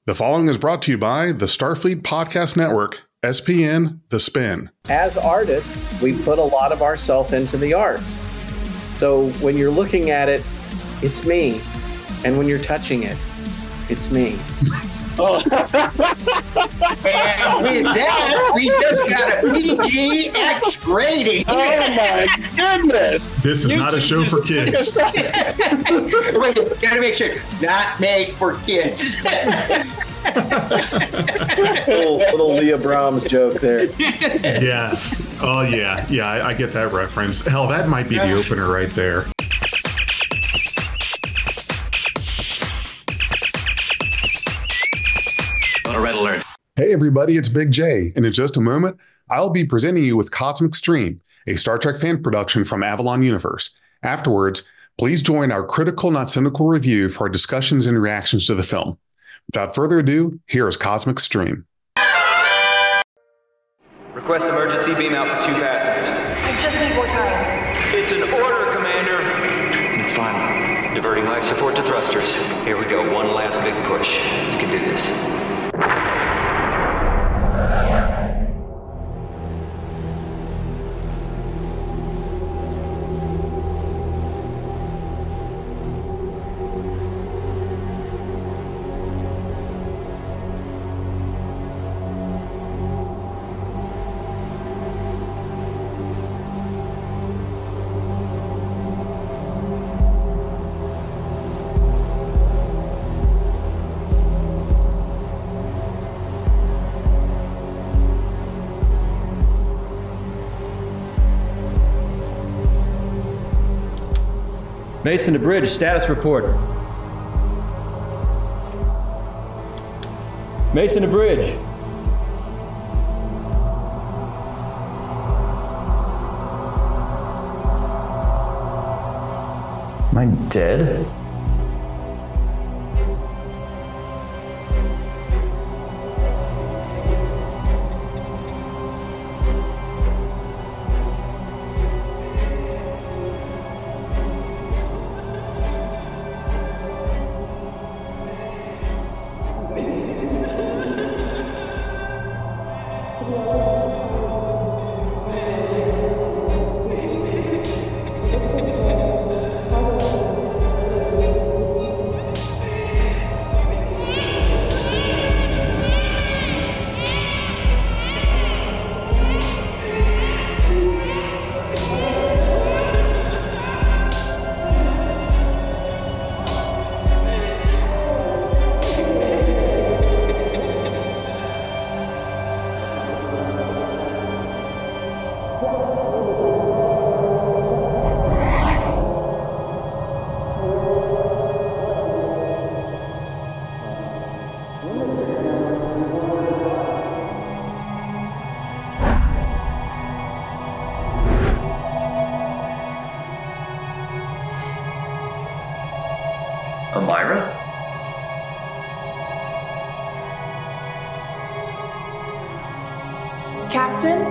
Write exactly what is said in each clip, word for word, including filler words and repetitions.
The following is brought to you by the Starfleet Podcast Network, S P N, The Spin. As artists, we put a lot of ourselves into the art. So when you're looking at it, it's me. And when you're touching it, it's me. Oh. And with that, we just got a P G X rating. Oh my goodness! This is You not a show for kids. Wait, gotta make sure. Not made for kids. little, little Leah Brahms joke there. Yes. Oh, yeah. Yeah, I, I get that reference. Hell, that might be the opener right there. Red alert. Hey, everybody, it's Big J. And in just a moment, I'll be presenting you with Cosmic Stream, a Star Trek fan production from Avalon Universe. Afterwards, please join our critical, not cynical review for our discussions and reactions to the film. Without further ado, here is Cosmic Stream. Request emergency beam out for two passengers. I just need more time. It's an order, Commander. It's fine. Diverting life support to thrusters. Here we go. One last big push. You can do this. Mason to Bridge, status report. Mason to Bridge. Am I dead? Amira? Captain?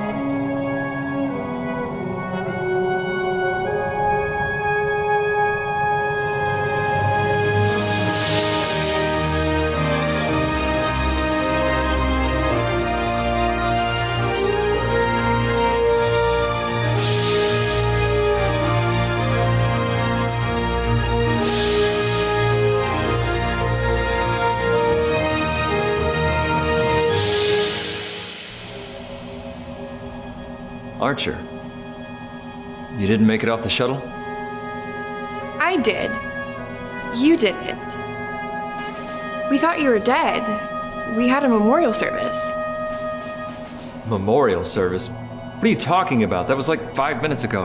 Archer, you didn't make it off the shuttle? I did. You didn't. We thought you were dead. We had a memorial service. Memorial service? What are you talking about? That was like five minutes ago.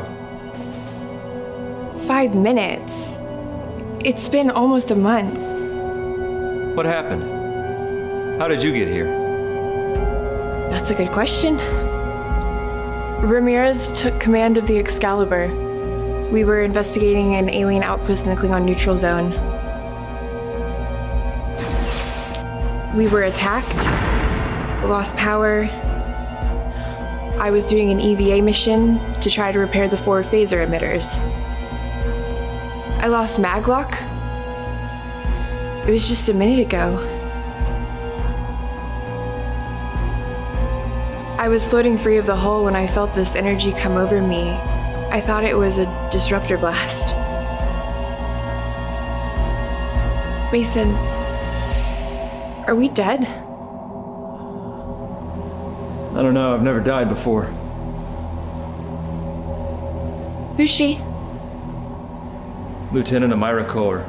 Five minutes. It's been almost a month. What happened? How did you get here? That's a good question. Ramirez took command of the Excalibur. We were investigating an alien outpost in the Klingon neutral zone. We were attacked, lost power. I was doing an E V A mission to try to repair the four phaser emitters. I lost Maglock. It was just a minute ago. I was floating free of the hull when I felt this energy come over me. I thought it was a disruptor blast. Mason, are we dead? I don't know, I've never died before. Who's she? Lieutenant Amira Kohler.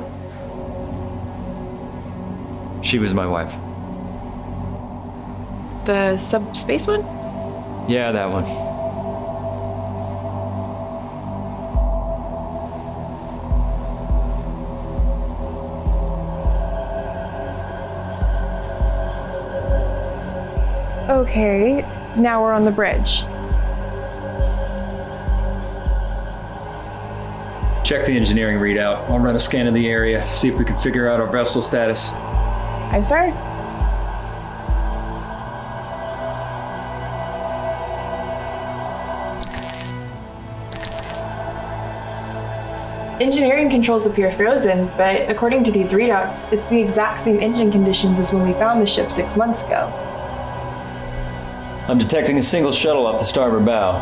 She was my wife. The subspace one? Yeah, that one. Okay, now we're on the bridge. Check the engineering readout. I'll run a scan of the area, see if we can figure out our vessel status. Aye, sir. Engineering controls appear frozen, but according to these readouts, it's the exact same engine conditions as when we found the ship six months ago. I'm detecting a single shuttle off the starboard bow.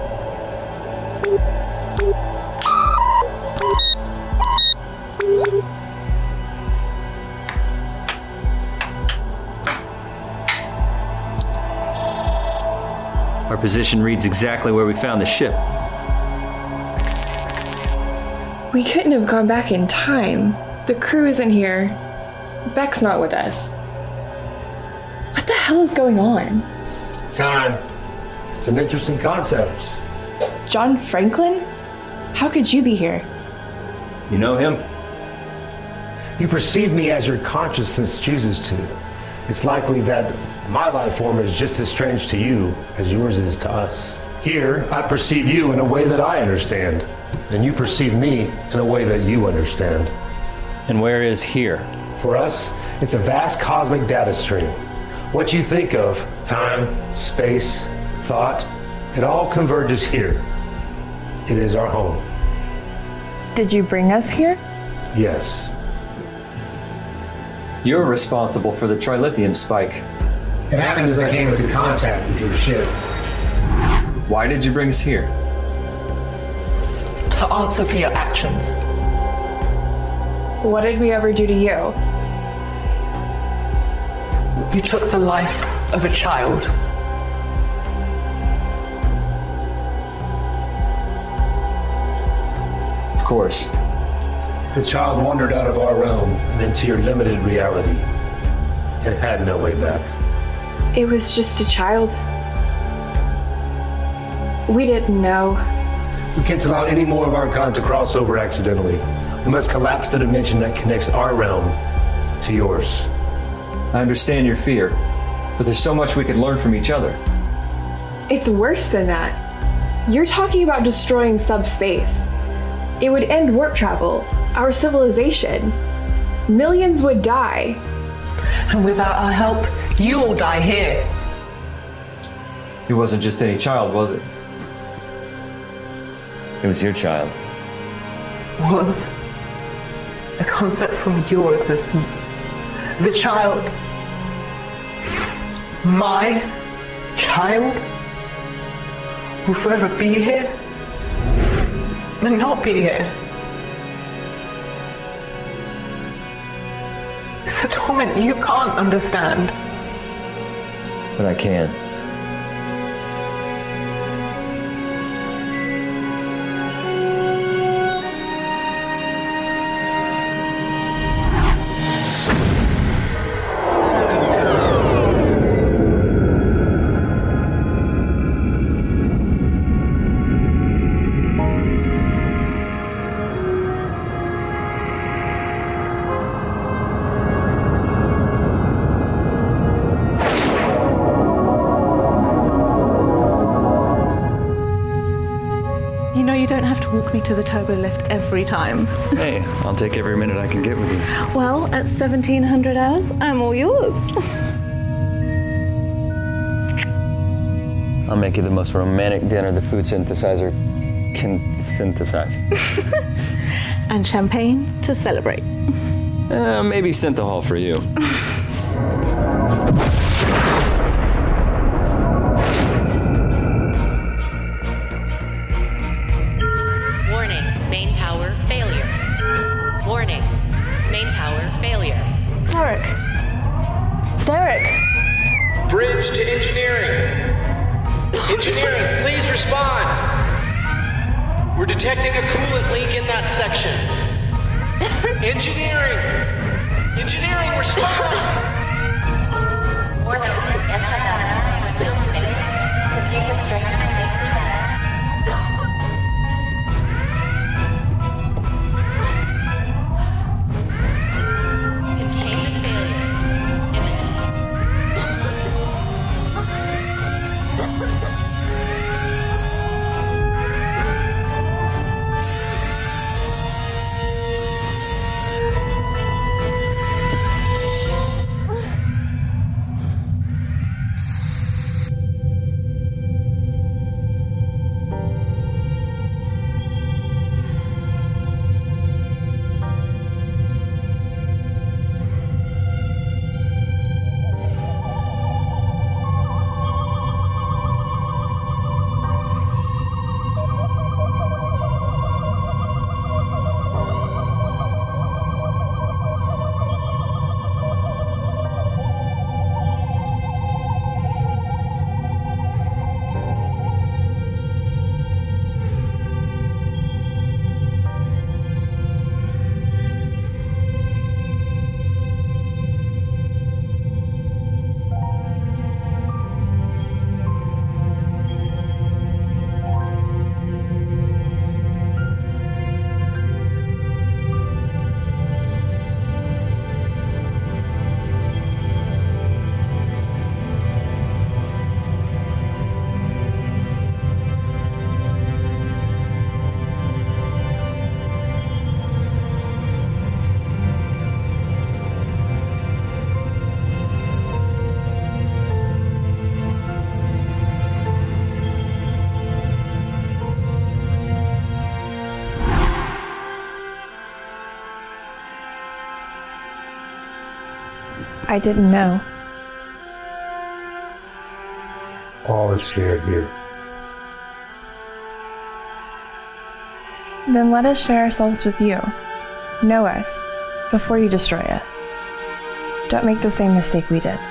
Our position reads exactly where we found the ship. We couldn't have gone back in time. The crew isn't here. Beck's not with us. What the hell is going on? Time. It's an interesting concept. John Franklin? How could you be here? You know him? You perceive me as your consciousness chooses to. It's likely that my life form is just as strange to you as yours is to us. Here, I perceive you in a way that I understand, and you perceive me in a way that you understand. And where is here? For us, it's a vast cosmic data stream. What you think of, time, space, thought, it all converges here. It is our home. Did you bring us here? Yes. You're responsible for the trilithium spike. It happened as I came into contact with your ship. Why did you bring us here? To answer for your actions. What did we ever do to you? You took the life of a child. Of course. The child wandered out of our realm and into your limited reality. It had no way back. It was just a child. We didn't know. We can't allow any more of our kind to cross over accidentally. We must collapse the dimension that connects our realm to yours. I understand your fear, but there's so much we could learn from each other. It's worse than that. You're talking about destroying subspace. It would end warp travel, our civilization. Millions would die. And without our help, you will die here. It wasn't just any child, was it? It was your child. Was a concept from your existence. The child. My child will forever be here and not be here. It's a torment you can't understand. But I can. Walk me to the turbo lift every time. Hey, I'll take every minute I can get with you. Well, at seventeen hundred hours, I'm all yours. I'll make you the most romantic dinner the food synthesizer can synthesize. And champagne to celebrate. Uh, maybe synthahol for you. bridge to engineering. Engineering, please respond. We're detecting a coolant leak in that section. Engineering! Engineering, respond! Warning, anti-battery windows fading. Containment strength eight percent. Containment failure. Imminent. I didn't know. All is shared here. Then let us share ourselves with you. Know us before you destroy us. Don't make the same mistake we did.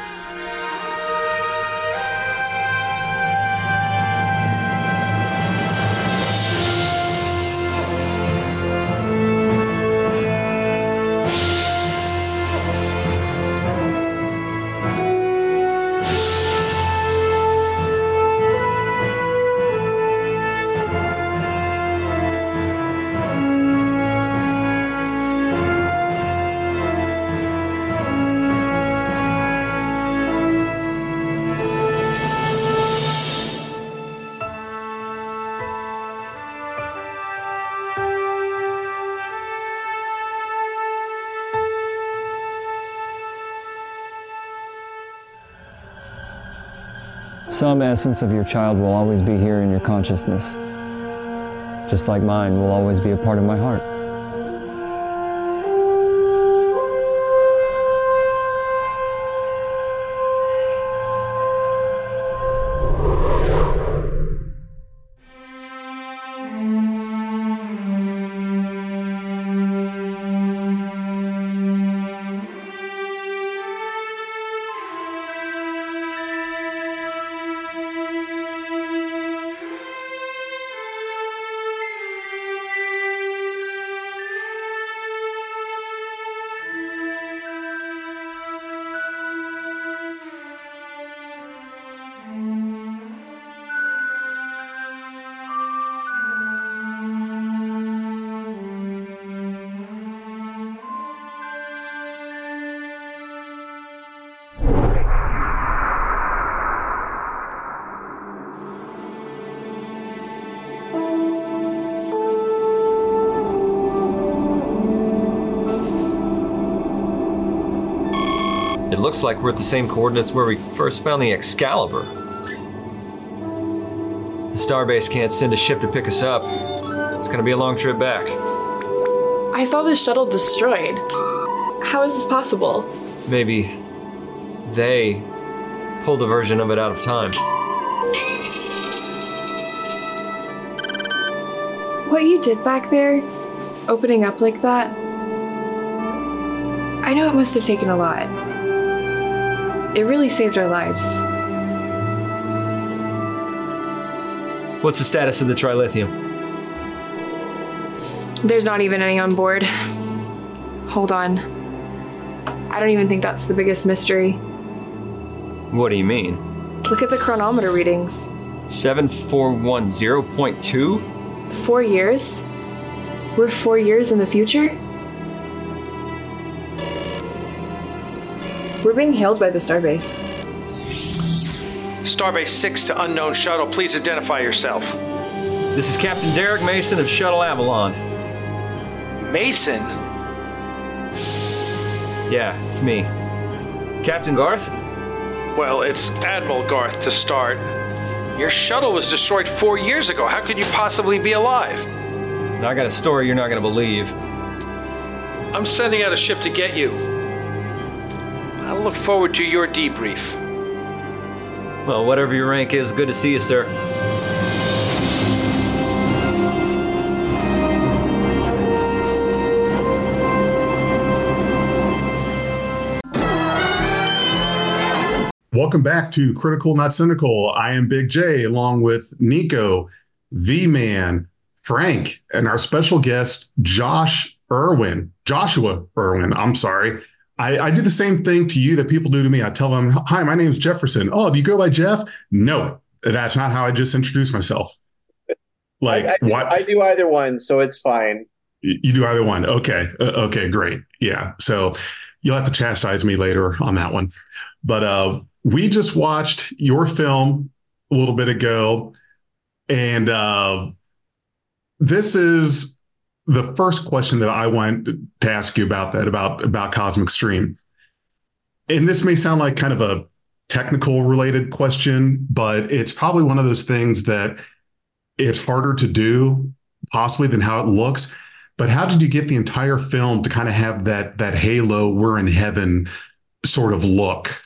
Some essence of your child will always be here in your consciousness, just like mine will always be a part of my heart. It looks like we're at the same coordinates where we first found the Excalibur. If the Starbase can't send a ship to pick us up, it's gonna be a long trip back. I saw this shuttle destroyed. How is this possible? Maybe they pulled a version of it out of time. What you did back there, opening up like that, I know it must have taken a lot. It really saved our lives. What's the status of the trilithium? There's not even any on board. Hold on. I don't even think that's the biggest mystery. What do you mean? Look at the chronometer readings. seven four one zero point two? Four years? We're four years in the future? We're being hailed by the starbase. Starbase six to unknown shuttle, please identify yourself. This is Captain Derek Mason of Shuttle Avalon. Mason? Yeah, it's me. Captain Garth? Well, it's Admiral Garth to start. Your shuttle was destroyed four years ago. How could you possibly be alive? I got a story you're not going to believe. I'm sending out a ship to get you. I look forward to your debrief. Well, whatever your rank is, good to see you, sir. Welcome back to Critical Not Cynical. I am Big J, along with Nico, V-Man, Frank, and our special guest, Josh Irwin. Joshua Irwin, I'm sorry. I, I do the same thing to you that people do to me. I tell them, hi, my name is Jefferson. Oh, do you go by Jeff? No, that's not how I just introduced myself. Like, I, I, do, what? I do either one, so it's fine. You do either one. Okay. Uh, okay, great. Yeah. So you'll have to chastise me later on that one. But uh, we just watched your film a little bit ago. And uh, this is the first question that I want to ask you about that, about, about Cosmic Stream. And this may sound like kind of a technical related question, but it's probably one of those things that it's harder to do possibly than how it looks. But how did you get the entire film to kind of have that, that halo, we're in heaven sort of look?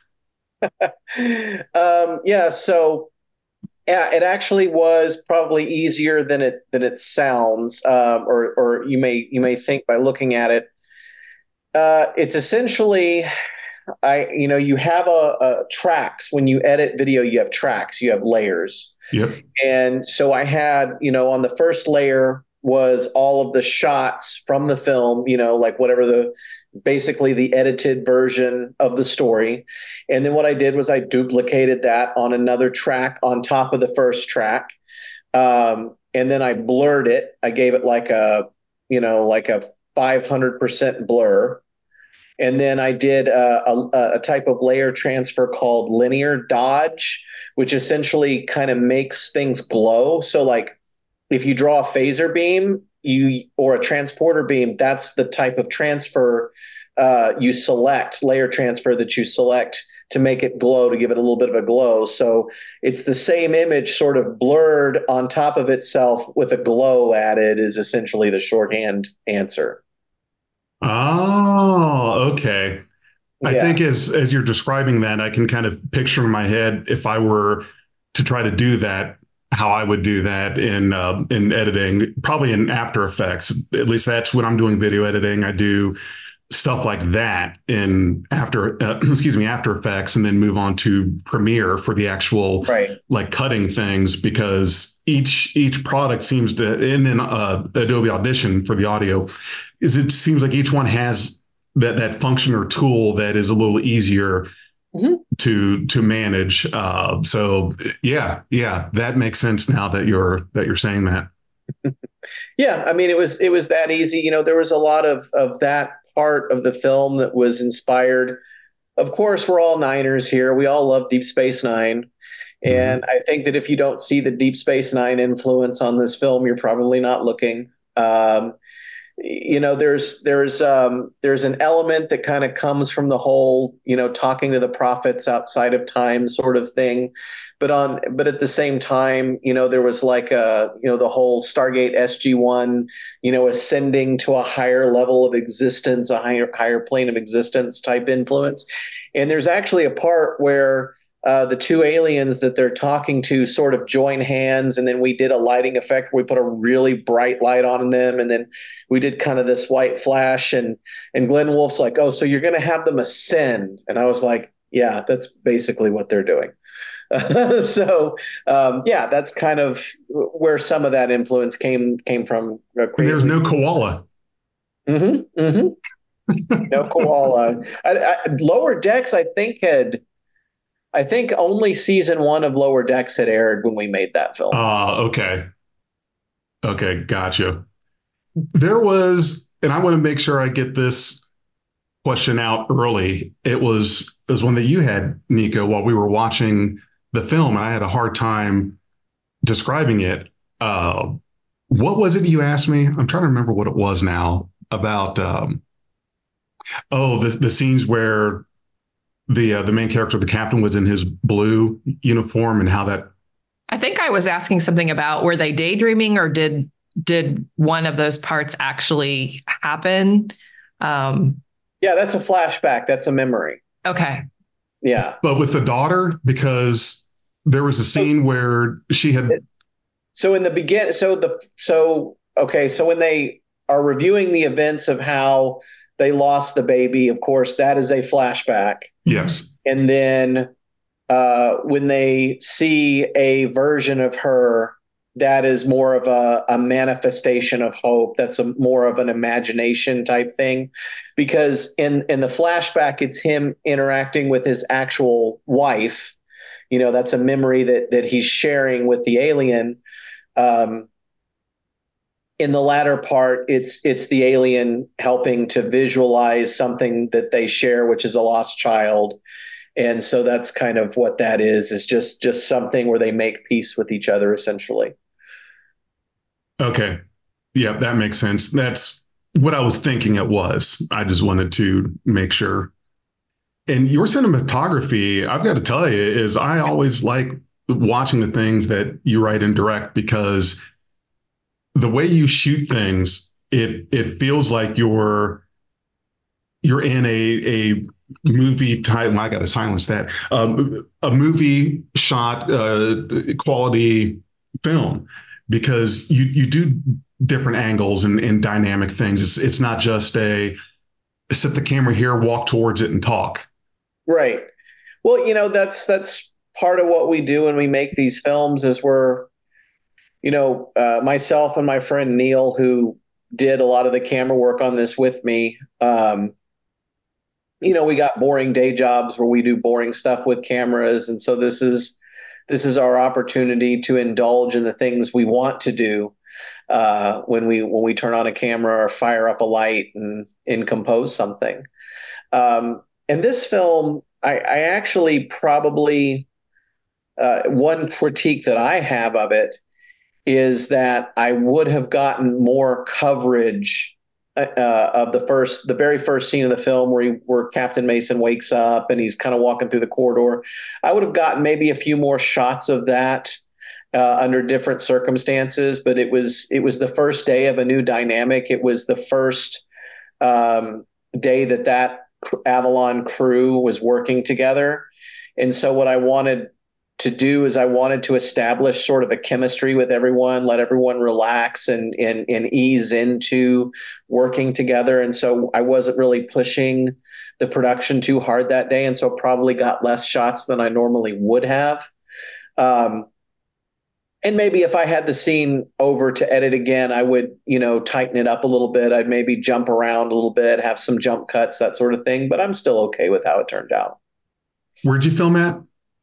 um, yeah. So yeah, it actually was probably easier than it, than it sounds. Um, or, or you may, you may think by looking at it. Uh, it's essentially, I, you know, you have a, a tracks when you edit video, you have tracks, you have layers. Yep. And so I had, you know, on the first layer was all of the shots from the film, you know, like whatever the, basically the edited version of the story. And then what I did was I duplicated that on another track on top of the first track. Um, and then I blurred it. I gave it like a, you know, like a five hundred percent blur. And then I did a, a, a type of layer transfer called linear dodge, which essentially kind of makes things glow. So like if you draw a phaser beam, you or a transporter beam, that's the type of transfer uh, you select, layer transfer that you select to make it glow, to give it a little bit of a glow. So it's the same image sort of blurred on top of itself with a glow added is essentially the shorthand answer. Oh, okay. I Yeah. think as as you're describing that, I can kind of picture in my head if I were to try to do that, how I would do that in uh, in editing, probably in After Effects. At least that's when I'm doing video editing. I do stuff like that in After, uh, excuse me, After Effects, and then move on to Premiere for the actual right. like cutting things, because each each product seems to, and then uh, Adobe Audition for the audio, is it seems like each one has that that function or tool that is a little easier mm-hmm. to to manage. Uh, so yeah, yeah, that makes sense now that you're that you're saying that. Yeah, I mean, it was it was that easy. You know, there was a lot of of that part of the film that was inspired. Of course, we're all Niners here. We all love Deep Space Nine. And mm-hmm. I think that if you don't see the Deep Space Nine influence on this film, you're probably not looking. Um, you know, there's there's um, there's an element that kind of comes from the whole, you know, talking to the prophets outside of time sort of thing. But on, but at the same time, you know, there was like a, you know, the whole Stargate S G one, you know, ascending to a higher level of existence, a higher higher plane of existence type influence. And there's actually a part where uh, the two aliens that they're talking to sort of join hands, and then we did a lighting effect where we put a really bright light on them, and then we did kind of this white flash, and and Glenn Wolf's like, oh, so you're going to have them ascend, and I was like, Yeah, that's basically what they're doing. Uh, so um, yeah, that's kind of where some of that influence came came from. Uh, There's no koala. Mm-hmm. Mm-hmm. No koala. I, I, Lower Decks, I think had, I think only season one of Lower Decks had aired when we made that film. Ah, uh, okay. Okay, gotcha. There was, and I want to make sure I get this question out early. It was, it was one that you had, Nico, while we were watching the film, and I had a hard time describing it. Uh, what was it you asked me? I'm trying to remember what it was now about. Um, oh, the the scenes where the uh, the main character, the captain, was in his blue uniform, and how that. I think I was asking something about, were they daydreaming, or did did one of those parts actually happen? Um, yeah, that's a flashback. That's a memory. Okay. Yeah. But with the daughter, because there was a scene where she had. So in the begin, so the so okay, so when they are reviewing the events of how they lost the baby, of course, that is a flashback. Yes. And then uh, when they see a version of her, that is more of a, a manifestation of hope. That's a more of an imagination type thing, because in in the flashback, it's him interacting with his actual wife. You know, that's a memory that that he's sharing with the alien. Um, in the latter part, it's it's the alien helping to visualize something that they share, which is a lost child. And so that's kind of what that is, is just just something where they make peace with each other, essentially. Okay. Yeah, that makes sense. That's what I was thinking it was. I just wanted to make sure. And your cinematography, I've got to tell you, is I always like watching the things that you write and direct, because the way you shoot things, it it feels like you're you're in a a movie type. Well, I got to silence that. Um, a movie shot uh, quality film, because you you do different angles and, and dynamic things. It's it's not just a set the camera here, walk towards it, and talk. Right. Well, you know, that's that's part of what we do when we make these films. Is we're, you know, uh, myself and my friend Neil, who did a lot of the camera work on this with me. Um, you know, we got boring day jobs where we do boring stuff with cameras, and so this is this is our opportunity to indulge in the things we want to do uh, when we when we turn on a camera or fire up a light and and compose something. Um, and this film, I, I actually probably uh, one critique that I have of it is that I would have gotten more coverage uh, of the first, the very first scene of the film where he, where Captain Mason wakes up and he's kind of walking through the corridor. I would have gotten maybe a few more shots of that uh, under different circumstances, but it was it was the first day of a new dynamic. It was the first um, day that that Avalon crew was working together, and so what I wanted to do is I wanted to establish sort of a chemistry with everyone, let everyone relax and, and, and ease into working together. And so I wasn't really pushing the production too hard that day. And so probably got less shots than I normally would have. Um, and maybe if I had the scene over to edit again, I would, you know, tighten it up a little bit. I'd maybe jump around a little bit, have some jump cuts, that sort of thing. But I'm still okay with how it turned out. Where'd you film at?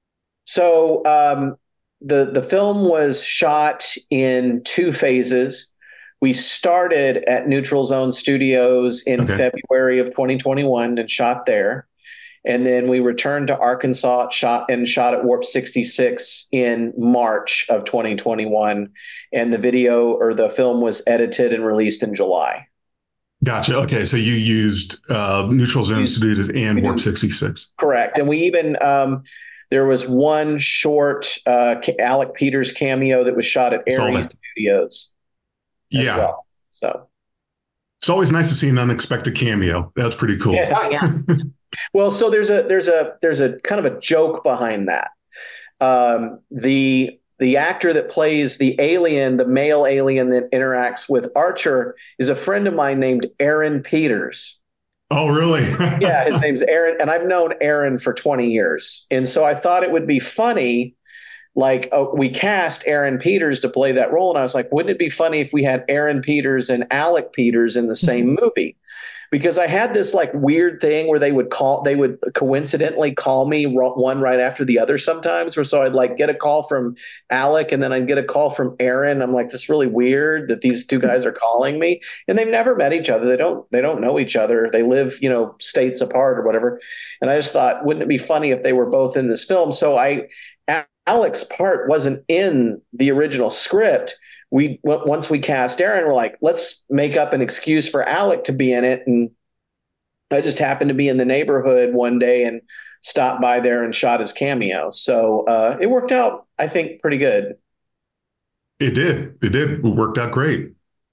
So um, the the film was shot in two phases. We started at Neutral Zone Studios in okay. February of twenty twenty-one and shot there, and then we returned to Arkansas, shot and shot at Warp sixty-six in March of twenty twenty-one, and the video or the film was edited and released in July. Gotcha. Okay, so you used uh, Neutral Zone Studios and Warp sixty-six. Correct, and we even. Um, There was one short uh, Alec Peters cameo that was shot at Arian Studios. Yeah. Well. So it's always nice to see an unexpected cameo. That's pretty cool. Yeah. Oh, yeah. Well, so there's a there's a there's a kind of a joke behind that. Um, the the actor that plays the alien, the male alien that interacts with Archer, is a friend of mine named Aaron Peters. Oh, really? Yeah, his name's Aaron, and I've known Aaron for twenty years. And so I thought it would be funny, like uh, we cast Aaron Peters to play that role, and I was like, wouldn't it be funny if we had Aaron Peters and Alec Peters in the same movie? Because I had this like weird thing where they would call, they would coincidentally call me one right after the other sometimes. Or so I'd like get a call from Alec and then I'd get a call from Aaron. I'm like, this is really weird that these two guys are calling me, and they've never met each other. They don't, they don't know each other. They live, you know, states apart or whatever. And I just thought, wouldn't it be funny if they were both in this film? So I, Alec's part wasn't in the original script. We once we cast Aaron, we're like, let's make up an excuse for Alec to be in it. And I just happened to be in the neighborhood one day and stopped by there and shot his cameo. So uh, it worked out, I think, pretty good. It did. It did. It worked out great.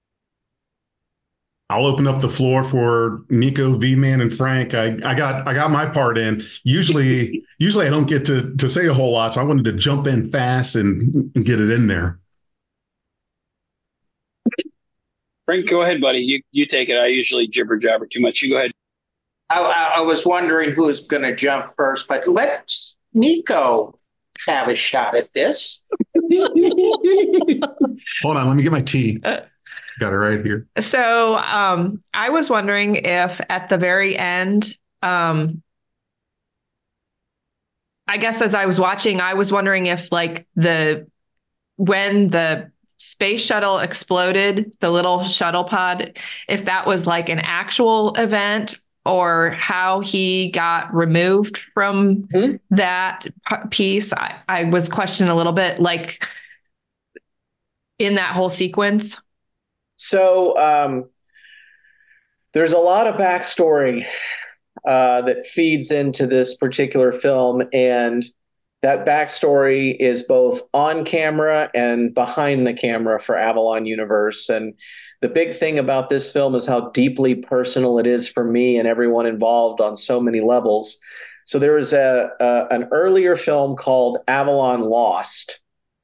I'll open up the floor for Nico, V-Man, and Frank. I, I got I got my part in. Usually, usually I don't get to to say a whole lot, so I wanted to jump in fast and, and get it in there. Frank, go ahead, buddy. You you take it. I usually jibber jabber too much. You go ahead. I, I was wondering who was going to jump first, but let's Nico have a shot at this. Hold on, let me get my tea. Got it right here. So um, I was wondering if at the very end, um, I guess as I was watching, I was wondering if like the when the space shuttle exploded, the little shuttle pod, if that was like an actual event or how he got removed from mm-hmm. that piece. I, I was questioning a little bit, like in that whole sequence. So um, there's a lot of backstory uh, that feeds into this particular film, and that backstory is both on camera and behind the camera for Avalon Universe. And the big thing about this film is how deeply personal it is for me and everyone involved on so many levels. So there was a, a an earlier film called Avalon Lost.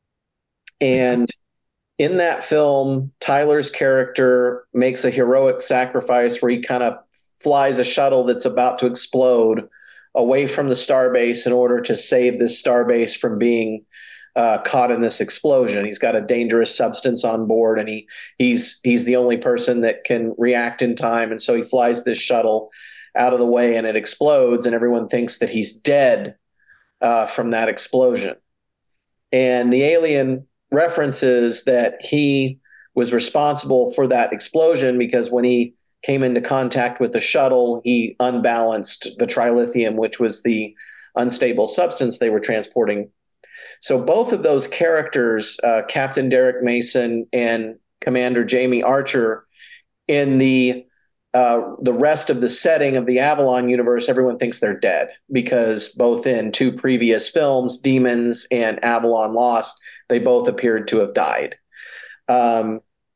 And in that film, Tyler's character makes a heroic sacrifice where he kind of flies a shuttle that's about to explode away from the starbase in order to save this starbase from being uh, caught in this explosion. He's got a dangerous substance on board, and he he's he's the only person that can react in time. And so he flies this shuttle out of the way, and it explodes, and everyone thinks that he's dead uh, from that explosion. And the alien references that he was responsible for that explosion because when he came into contact with the shuttle, he unbalanced the trilithium, which was the unstable substance they were transporting. So both of those characters, uh, Captain Derek Mason and Commander Jamie Archer, in the uh, the rest of the setting of the Avalon universe, everyone thinks they're dead because both in two previous films, Demons and Avalon Lost, they both appeared to have died. Um,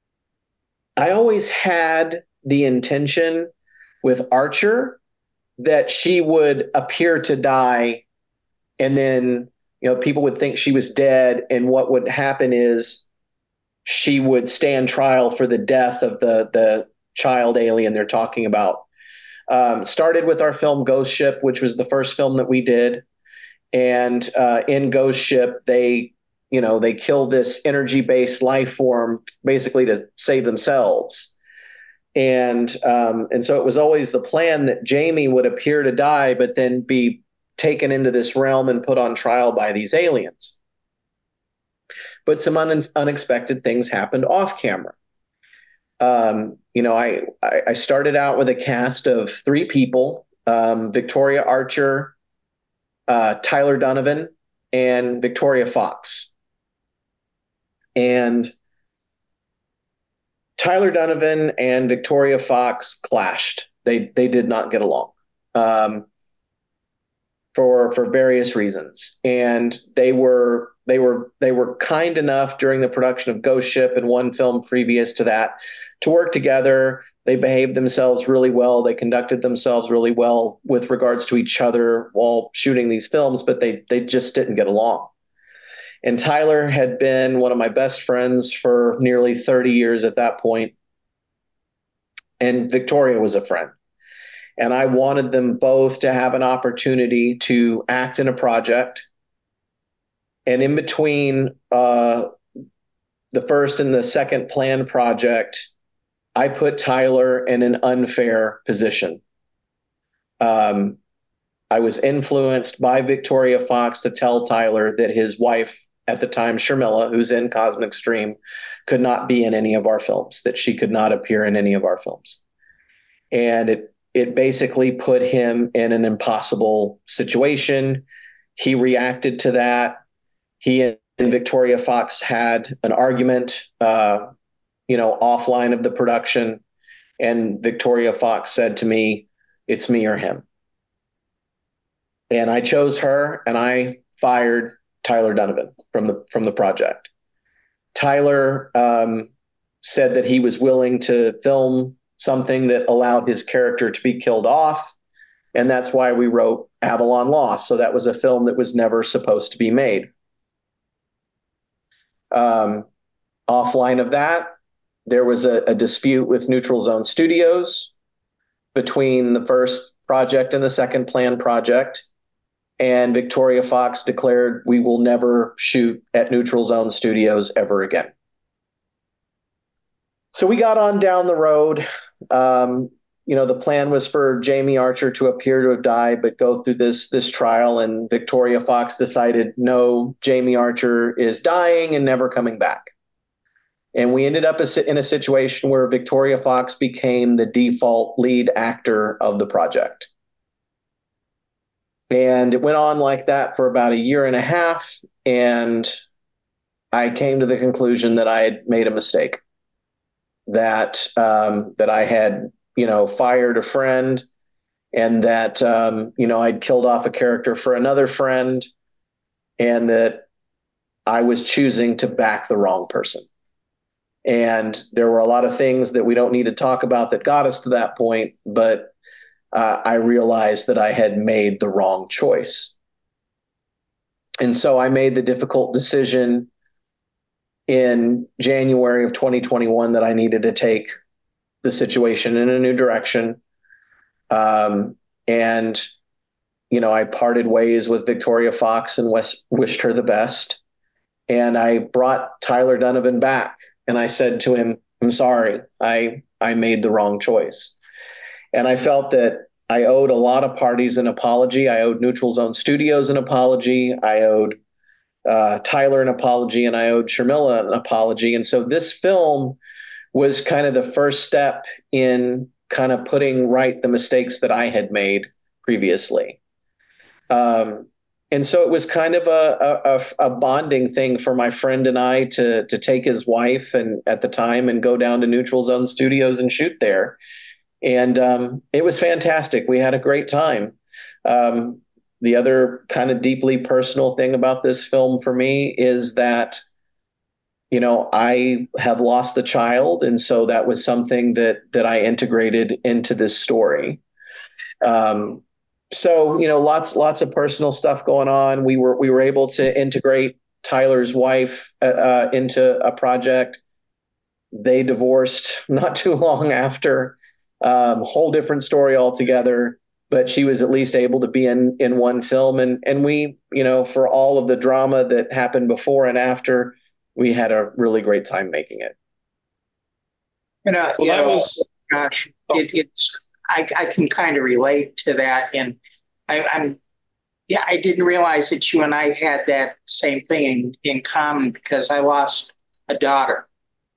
I always had the intention with Archer that she would appear to die, and then, you know, people would think she was dead, and what would happen is she would stand trial for the death of the the child alien they're talking about. Um, started with our film Ghost Ship, which was the first film that we did, and uh, in Ghost Ship, they, you know, they kill this energy-based life form basically to save themselves. And um, and so it was always the plan that Jamie would appear to die, but then be taken into this realm and put on trial by these aliens. But some un- unexpected things happened off camera. Um, you know, I, I started out with a cast of three people, um, Victoria Archer, uh, Tyler Donovan, and Victoria Fox. And Tyler Donovan and Victoria Fox clashed. They they did not get along um, for for various reasons, and they were they were they were kind enough during the production of Ghost Ship and one film previous to that to work together. They behaved themselves really well. They conducted themselves really well with regards to each other while shooting these films, but they they just didn't get along. And Tyler had been one of my best friends for nearly thirty years at that point. And Victoria was a friend. And I wanted them both to have an opportunity to act in a project. And in between uh, the first and the second planned project, I put Tyler in an unfair position. Um, I was influenced by Victoria Fox to tell Tyler that his wife at the time, Sharmila, who's in Cosmic Stream, could not be in any of our films, that she could not appear in any of our films. And it it basically put him in an impossible situation. He reacted to that. He and Victoria Fox had an argument, uh, you know, offline of the production. And Victoria Fox said to me, "It's me or him." And I chose her, and I fired Tyler Donovan from the from the project. Tyler um, said that he was willing to film something that allowed his character to be killed off, and that's why we wrote Avalon Lost. So that was a film that was never supposed to be made. Um, offline of that, there was a, a dispute with Neutral Zone Studios between the first project and the second planned project. And Victoria Fox declared, "We will never shoot at Neutral Zone Studios ever again." So we got on down the road. Um, you know, the plan was for Jamie Archer to appear to have died, but go through this, this trial. And Victoria Fox decided, no, Jamie Archer is dying and never coming back. And we ended up in a situation where Victoria Fox became the default lead actor of the project. And it went on like that for about a year and a half. And I came to the conclusion that I had made a mistake, that um, that I had, you know, fired a friend, and that, um, you know, I'd killed off a character for another friend, and that I was choosing to back the wrong person. And there were a lot of things that we don't need to talk about that got us to that point, but Uh, I realized that I had made the wrong choice. And so I made the difficult decision in January of twenty twenty-one that I needed to take the situation in a new direction. Um, and, you know, I parted ways with Victoria Fox and wes- wished her the best. And I brought Tyler Donovan back, and I said to him, "I'm sorry, I, I made the wrong choice." And I felt that I owed a lot of parties an apology. I owed Neutral Zone Studios an apology. I owed uh, Tyler an apology, and I owed Sharmila an apology. And so this film was kind of the first step in kind of putting right the mistakes that I had made previously. Um, and so it was kind of a, a, a bonding thing for my friend and I to, to take his wife and at the time and go down to Neutral Zone Studios and shoot there. And um, it was fantastic. We had a great time. Um, the other kind of deeply personal thing about this film for me is that, you know, I have lost a child. And so that was something that that I integrated into this story. Um, so, you know, lots, lots of personal stuff going on. We were, we were able to integrate Tyler's wife uh, into a project. They divorced not too long after. Um, whole different story altogether, but she was at least able to be in, in one film. And, and we, you know, for all of the drama that happened before and after, we had a really great time making it. You know, well, yeah, that was, gosh, it, it's, I, I can kind of relate to that. And I, I'm, yeah, I didn't realize that you and I had that same thing in, in common, because I lost a daughter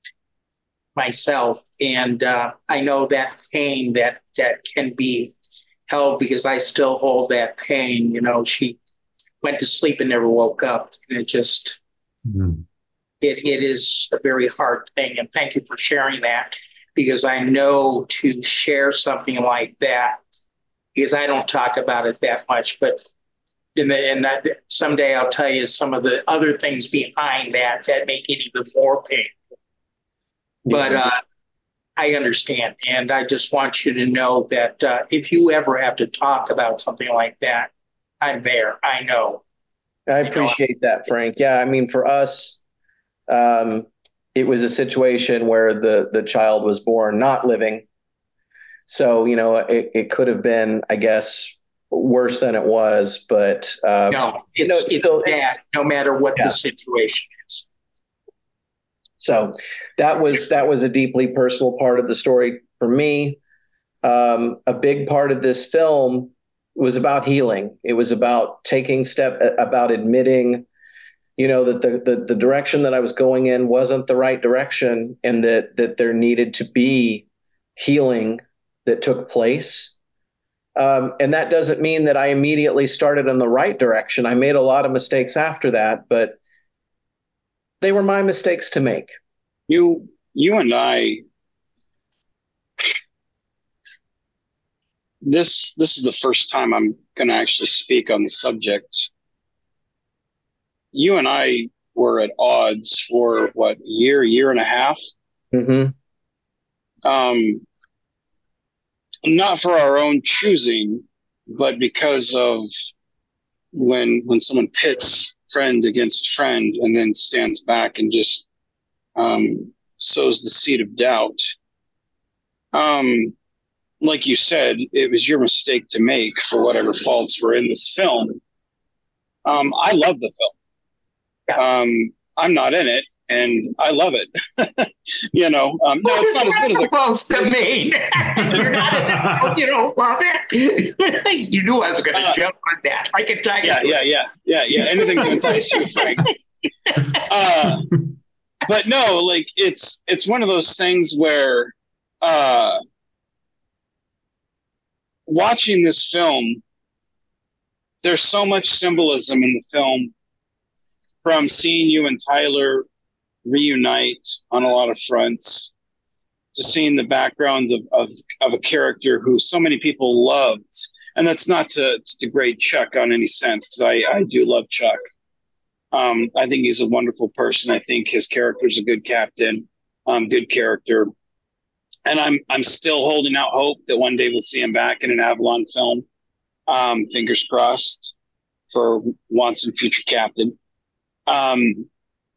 myself. And uh, I know that pain that, that can be held, because I still hold that pain. You know, she went to sleep and never woke up. And it just, mm-hmm. it it is a very hard thing. And thank you for sharing that, because I know to share something like that, because I don't talk about it that much, but in the, and that, someday I'll tell you some of the other things behind that that make it even more painful. But uh, I understand. And I just want you to know that uh, if you ever have to talk about something like that, I'm there. I know. I appreciate that, Frank. Yeah, I mean, for us, um, it was a situation where the, the child was born not living. So, you know, it, it could have been, I guess, worse than it was, but uh, no, it's, you know, it's still, bad, it's, no matter what yeah. the situation is. So that was that was a deeply personal part of the story for me. Um, a big part of this film was about healing. It was about taking step, about admitting, you know, that the, the the direction that I was going in wasn't the right direction, and that that there needed to be healing that took place. Um, and that doesn't mean that I immediately started in the right direction. I made a lot of mistakes after that, but they were my mistakes to make. You, you and I, this, this is the first time I'm going to actually speak on the subject. You and I were at odds for what, a year, year and a half? Mm-hmm. Um, not for our own choosing, but because of when, when someone pits friend against friend and then stands back and just Um, sows the seed of doubt. Um, like you said, it was your mistake to make for whatever faults were in this film. Um, I love the film. Um, I'm not in it, and I love it. you know, um, no, what it's not as good as it supposed to mean. You're not in it, you don't love it. You knew I was going to uh, jump on that. I can tell you. Yeah, yeah, yeah, yeah, yeah. Anything to entice you, Frank. Uh, But no, like it's it's one of those things where uh, watching this film, there's so much symbolism in the film, from seeing you and Tyler reunite on a lot of fronts, to seeing the background of, of, of a character who so many people loved. And that's not to, to degrade Chuck on any sense, because I, I do love Chuck. Um, I think he's a wonderful person. I think his character is a good captain, um, good character. And I'm I'm still holding out hope that one day we'll see him back in an Avalon film. Um, fingers crossed for once and future captain. Um,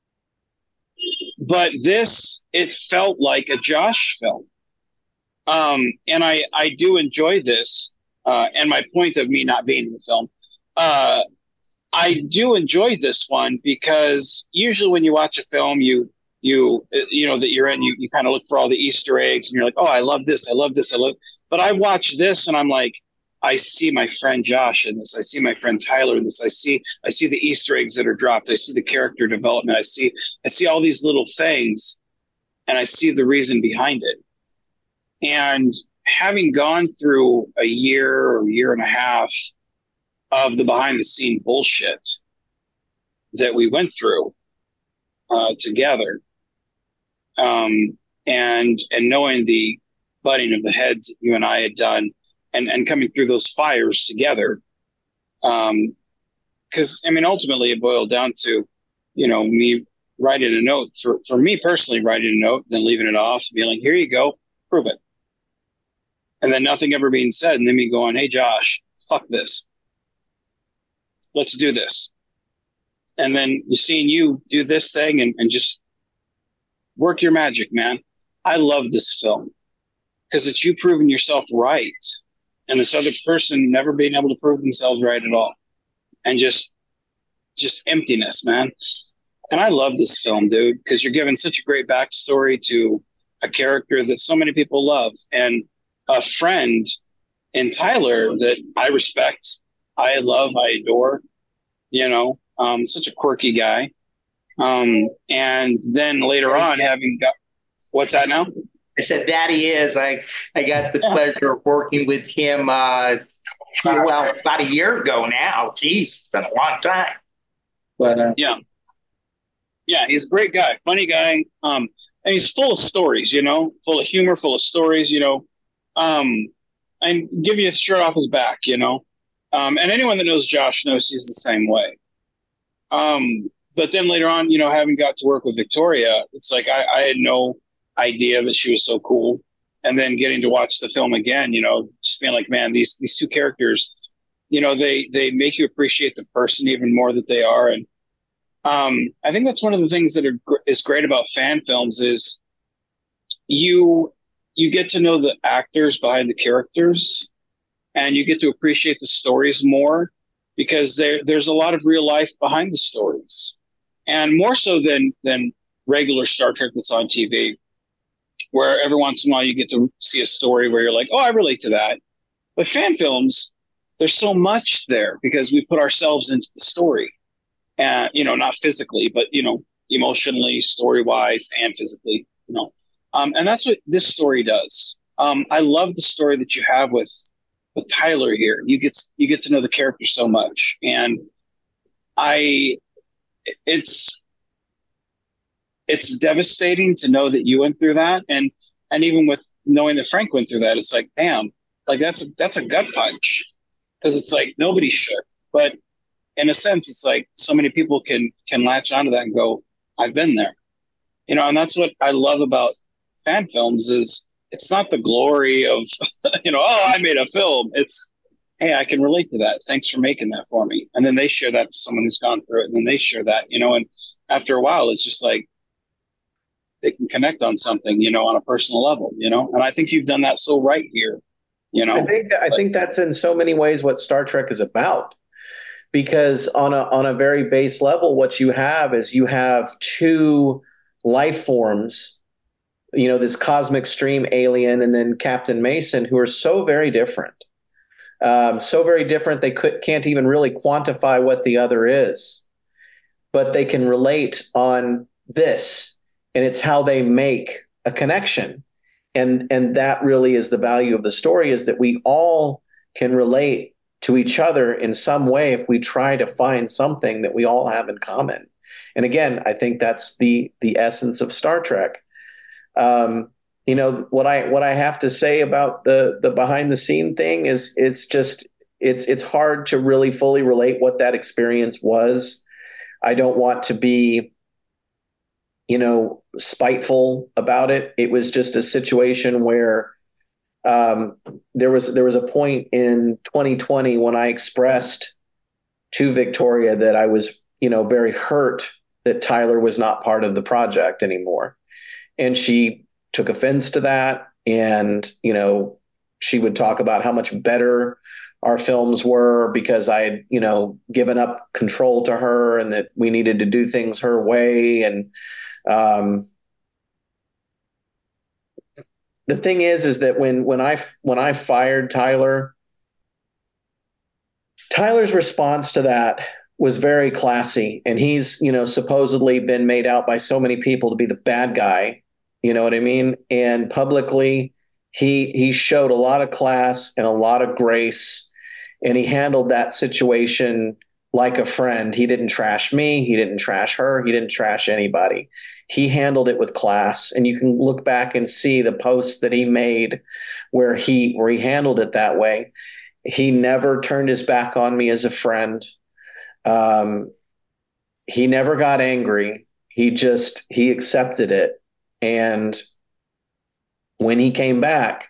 but this, it felt like a Josh film. Um, and I, I do enjoy this. Uh, and my point of me not being in the film, uh, I do enjoy this one because usually when you watch a film, you, you, you know, that you're in, you, you kind of look for all the Easter eggs and you're like, oh, I love this. I love this. I love, but I watch this and I'm like, I see my friend Josh in this. I see my friend Tyler in this. I see, I see the Easter eggs that are dropped. I see the character development. I see, I see all these little things and I see the reason behind it. And having gone through a year or a year and a half of the behind the scene bullshit that we went through uh, together, um, and and knowing the butting of the heads that you and I had done, and, and coming through those fires together, um, because I mean ultimately it boiled down to, you know, me writing a note for for me personally, writing a note, then leaving it off, being like, here you go, prove it, and then nothing ever being said, and then me going, hey Josh, fuck this. Let's do this. And then you seeing you do this thing and, and just work your magic, man. I love this film because it's you proving yourself right and this other person never being able to prove themselves right at all. And just, just emptiness, man. And I love this film, dude, because you're giving such a great backstory to a character that so many people love and a friend in Tyler that I respect. I love, I adore, you know, um, such a quirky guy. Um, and then later on having got, what's that now? I said that he is. I, I got the pleasure of working with him, uh, well, about a year ago now. Jeez, it's been a long time. But uh, yeah. Yeah, he's a great guy, funny guy. Um, and he's full of stories, you know, full of humor, full of stories, you know, um, and give you a shirt off his back, you know. Um, and anyone that knows Josh knows he's the same way. Um, but then later on, you know, having got to work with Victoria, it's like I, I had no idea that she was so cool. And then getting to watch the film again, you know, just being like, man, these these two characters, you know, they they make you appreciate the person even more that they are. And um, I think that's one of the things that are, is great about fan films is you you get to know the actors behind the characters, and you get to appreciate the stories more because there there's a lot of real life behind the stories, and more so than than regular Star Trek that's on T V, where every once in a while you get to see a story where you're like, oh, I relate to that. But fan films, there's so much there because we put ourselves into the story, and you know, not physically, but you know, emotionally, story wise, and physically, you know. Um, and that's what this story does. Um, I love the story that you have with with Tyler here. You get you get to know the character so much, and I, it's it's devastating to know that you went through that, and and even with knowing that Frank went through that, it's like, damn, like that's a, that's a gut punch, because it's like nobody should, but in a sense, it's like so many people can can latch onto that and go, I've been there, you know, and that's what I love about fan films is it's not the glory of, you know, oh, I made a film. It's, hey, I can relate to that. Thanks for making that for me. And then they share that to someone who's gone through it, and then they share that, you know, and after a while, it's just like they can connect on something, you know, on a personal level, you know, and I think you've done that so right here, you know. I think I but, think that's in so many ways what Star Trek is about. Because on a on a very base level, what you have is you have two life forms, you know, this cosmic stream alien and then Captain Mason, who are so very different. Um, so very different they could can't even really quantify what the other is. But they can relate on this, and it's how they make a connection. And and that really is the value of the story, is that we all can relate to each other in some way if we try to find something that we all have in common. And again, I think that's the the essence of Star Trek. Um, you know, what I what I have to say about the the behind the scene thing is it's just it's it's hard to really fully relate what that experience was. I don't want to be, you know, spiteful about it. It was just a situation where um, there was there was a point in twenty twenty when I expressed to Victoria that I was, you know, very hurt that Tyler was not part of the project anymore. And she took offense to that. And, you know, she would talk about how much better our films were because I had, you know, given up control to her and that we needed to do things her way. And um, the thing is, is that when when I when I fired Tyler, Tyler's response to that was very classy. And he's, you know, supposedly been made out by so many people to be the bad guy. You know what I mean? And publicly, he he showed a lot of class and a lot of grace, and he handled that situation like a friend. He didn't trash me. He didn't trash her. He didn't trash anybody. He handled it with class. And you can look back and see the posts that he made where he where he handled it that way. He never turned his back on me as a friend. Um, he never got angry. He just he accepted it. And when he came back,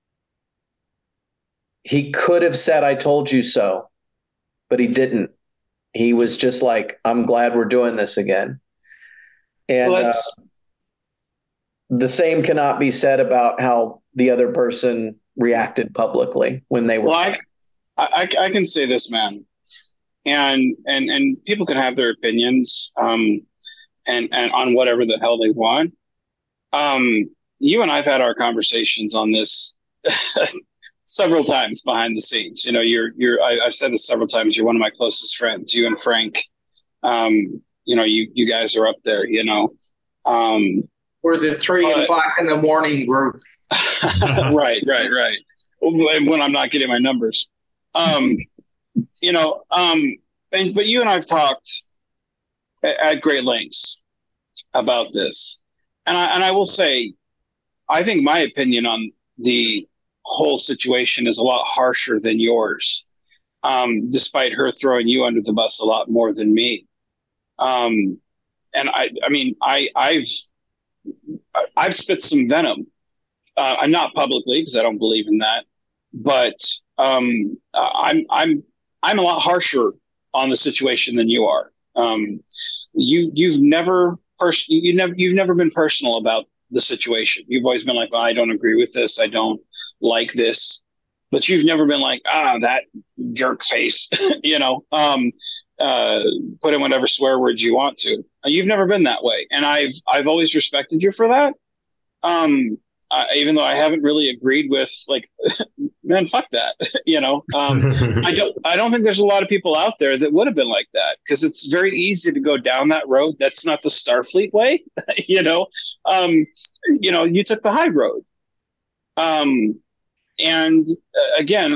he could have said, I told you so, but he didn't. He was just like, I'm glad we're doing this again. And uh, the same cannot be said about how the other person reacted publicly when they were. Well, I, I, I can say this, man, and and and people can have their opinions, um, and and on whatever the hell they want. Um, you and I've had our conversations on this several times behind the scenes. You know, you're you're. I, I've said this several times. You're one of my closest friends. You and Frank. Um, you know, you you guys are up there. You know, um, we're the three but, o'clock in the morning group. right, right, right. When I'm not getting my numbers, um, you know, um, and but you and I've talked at, at great lengths about this. And I, and I will say, I think my opinion on the whole situation is a lot harsher than yours, um, despite her throwing you under the bus a lot more than me. Um, and I, I mean, I, I've, I've spit some venom. Uh, I'm not publicly because I don't believe in that, but um, I'm, I'm, I'm a lot harsher on the situation than you are. Um, you, you've never. Pers- you never, you've never been personal about the situation. You've always been like, well, I don't agree with this. I don't like this. But you've never been like, ah, that jerk face, you know, um, uh, put in whatever swear words you want to. You've never been that way. And I've, I've always respected you for that. Um, uh, even though I haven't really agreed with like, man, fuck that, you know, um, I don't, I don't think there's a lot of people out there that would have been like that, because it's very easy to go down that road. That's not the Starfleet way, you know, um, you know, you took the high road. Um, And uh, again,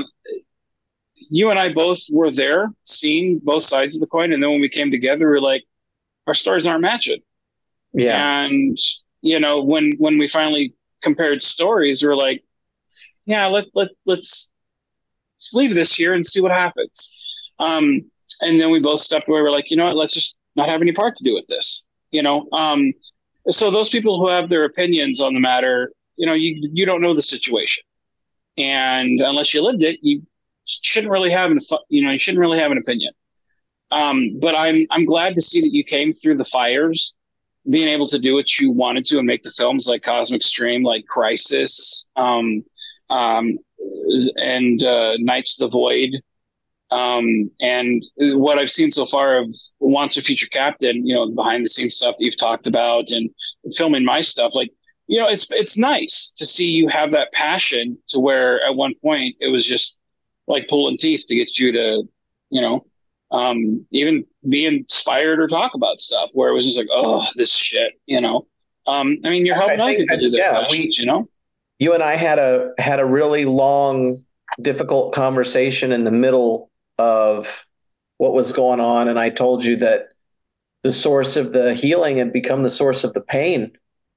you and I both were there, seeing both sides of the coin. And then when we came together, we were like, our stars aren't matching. Yeah. And, you know, when, when we finally compared stories, we we're like, yeah, let, let, let's, let's leave this here and see what happens. Um, and then we both stepped away. We're like, you know what, let's just not have any part to do with this, you know? Um, so those people who have their opinions on the matter, you know, you, you don't know the situation. And unless you lived it, you shouldn't really have an, you know, you shouldn't really have an opinion. Um, but I'm, I'm glad to see that you came through the fires, being able to do what you wanted to and make the films like Cosmic Stream, like Crisis, um, um, and uh, Knights of the Void. Um, and what I've seen so far of Once a Future Captain, you know, behind the scenes stuff that you've talked about, and filming my stuff, like, you know, it's it's nice to see you have that passion to where at one point it was just like pulling teeth to get you to, you know, um, even be inspired or talk about stuff where it was just like, oh, this shit, you know. Um, I mean, you're helping other people do their yeah, passions, we, you know. You and I had a had a really long, difficult conversation in the middle of what was going on, and I told you that the source of the healing had become the source of the pain.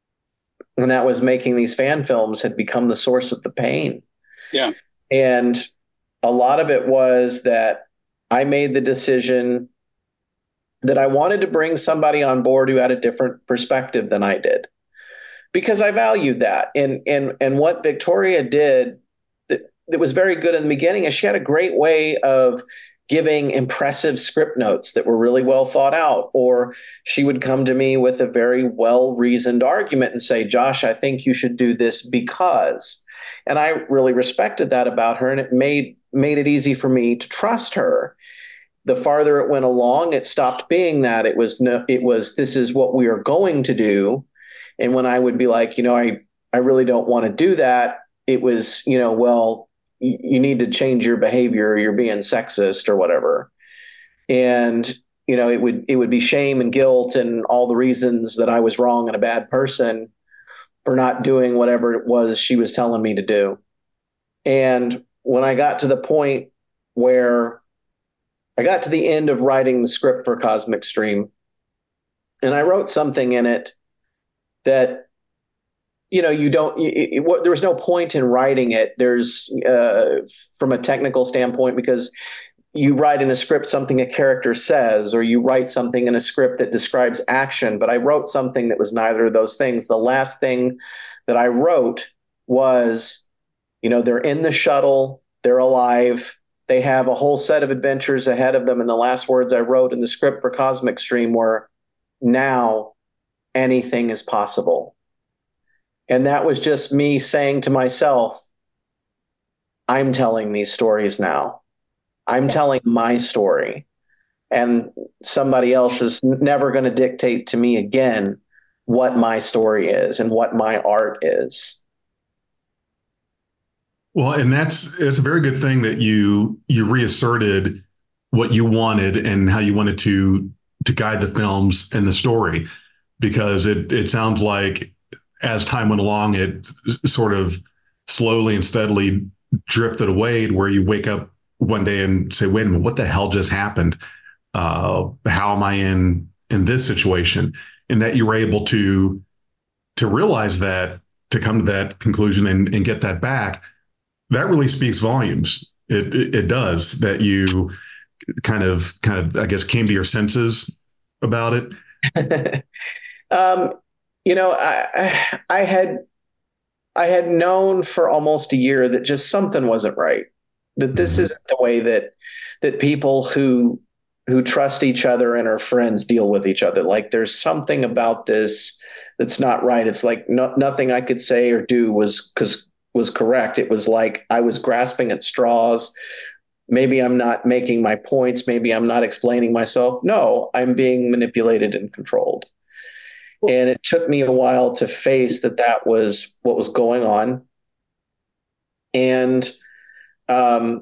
And that was making these fan films had become the source of the pain. Yeah. And a lot of it was that I made the decision that I wanted to bring somebody on board who had a different perspective than I did, because I valued that. And, and, and what Victoria did that, that was very good in the beginning is she had a great way of giving impressive script notes that were really well thought out, or she would come to me with a very well-reasoned argument and say, Josh, I think you should do this because, and I really respected that about her. And it made, made it easy for me to trust her. The farther it went along, it stopped being that. It was, no, it was, this is what we are going to do. And when I would be like, you know, I, I really don't want to do that. It was, you know, well, you need to change your behavior, or you're being sexist or whatever. And, you know, it would, it would be shame and guilt and all the reasons that I was wrong and a bad person for not doing whatever it was she was telling me to do. And when I got to the point where I got to the end of writing the script for Cosmic Stream, and I wrote something in it that, you know, you don't, it, it, there was no point in writing it. There's, uh, from a technical standpoint, because you write in a script something a character says, or you write something in a script that describes action. But I wrote something that was neither of those things. The last thing that I wrote was, you know, they're in the shuttle, they're alive, they have a whole set of adventures ahead of them. And the last words I wrote in the script for Cosmic Stream were, now anything is possible. And that was just me saying to myself, I'm telling these stories now. I'm telling my story. And somebody else is never going to dictate to me again what my story is and what my art is. Well, and that's it's a very good thing that you you reasserted what you wanted and how you wanted to to guide the films and the story, because it it sounds like as time went along, it sort of slowly and steadily drifted away to where you wake up one day and say, wait a minute, what the hell just happened? Uh, how am I in, in this situation? And that you were able to, to realize that, to come to that conclusion and, and get that back, that really speaks volumes. It, it, it does, that you kind of, kind of, I guess, came to your senses about it. um, You know, I I had I had known for almost a year that just something wasn't right. That this isn't the way that that people who who trust each other and are friends deal with each other. Like there's something about this that's not right. It's like no, nothing I could say or do was because was correct. It was like I was grasping at straws. Maybe I'm not making my points. Maybe I'm not explaining myself. No, I'm being manipulated and controlled. And it took me a while to face that that was what was going on. And um,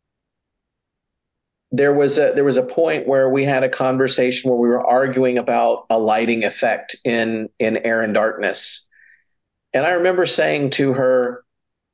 there was a there was a point where we had a conversation where we were arguing about a lighting effect in in Air and Darkness. And I remember saying to her,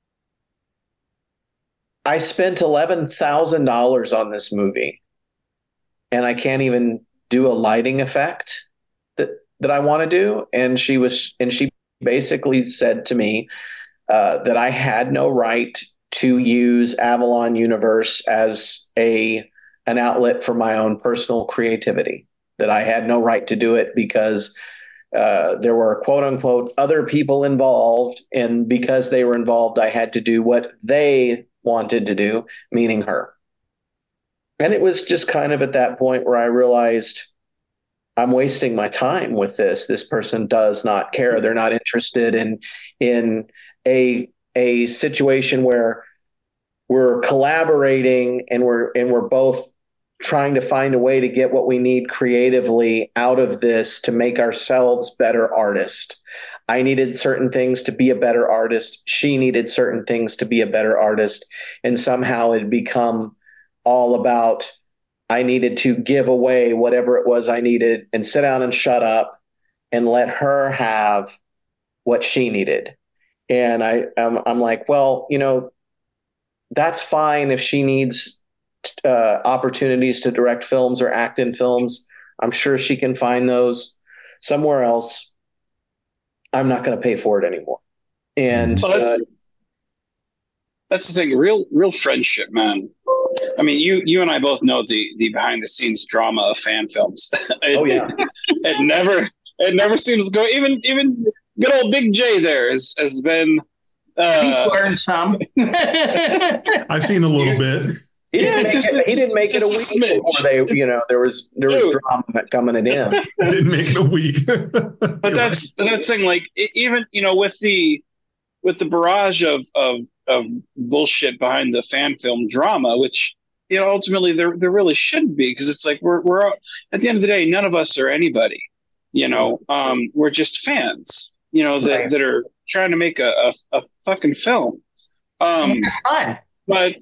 I spent eleven thousand dollars on this movie and I can't even do a lighting effect that, that I want to do. And she was, and she basically said to me uh, that I had no right to use Avalon Universe as a, an outlet for my own personal creativity, that I had no right to do it because uh, there were quote unquote other people involved. And because they were involved, I had to do what they wanted to do, meaning her. And it was just kind of at that point where I realized I'm wasting my time with this. This person does not care. They're not interested in in a a situation where we're collaborating and we're and we're both trying to find a way to get what we need creatively out of this to make ourselves better artists. I needed certain things to be a better artist. She needed certain things to be a better artist. And somehow it had become all about, I needed to give away whatever it was I needed and sit down and shut up and let her have what she needed. And I, I'm, I'm like, well, you know, that's fine if she needs uh, opportunities to direct films or act in films. I'm sure she can find those somewhere else. I'm not going to pay for it anymore. And well, that's, uh, that's the thing. Real, real friendship, man. I mean, you, you and I both know the, the behind the scenes drama of fan films. it, oh yeah. It, it never, it never seems to go. Even, even good old Big J there has, has been, uh, he's learned some. I've seen a little bit. He didn't, Yeah, make, just it, a- he didn't make it a just a week smidge. before they, you know, there was there was Dude. drama coming it in. Didn't make it a week. But that's that's the thing. Like e- even you know with the with the barrage of of of bullshit behind the fan film drama, which you know ultimately there there really shouldn't be, because it's like we're we're all- at the end of the day, none of us are anybody. You know, um, we're just fans. You know that Right. that are trying to make a a, a fucking film. Um, Fun. but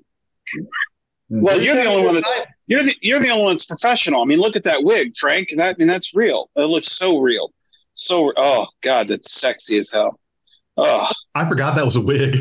well, We're you're the having only a one good that's time. you're the you're the only one that's professional. I mean, look at that wig, Frank. That I mean, that's real. It looks so real. So oh god, that's sexy as hell. Oh, I forgot that was a wig.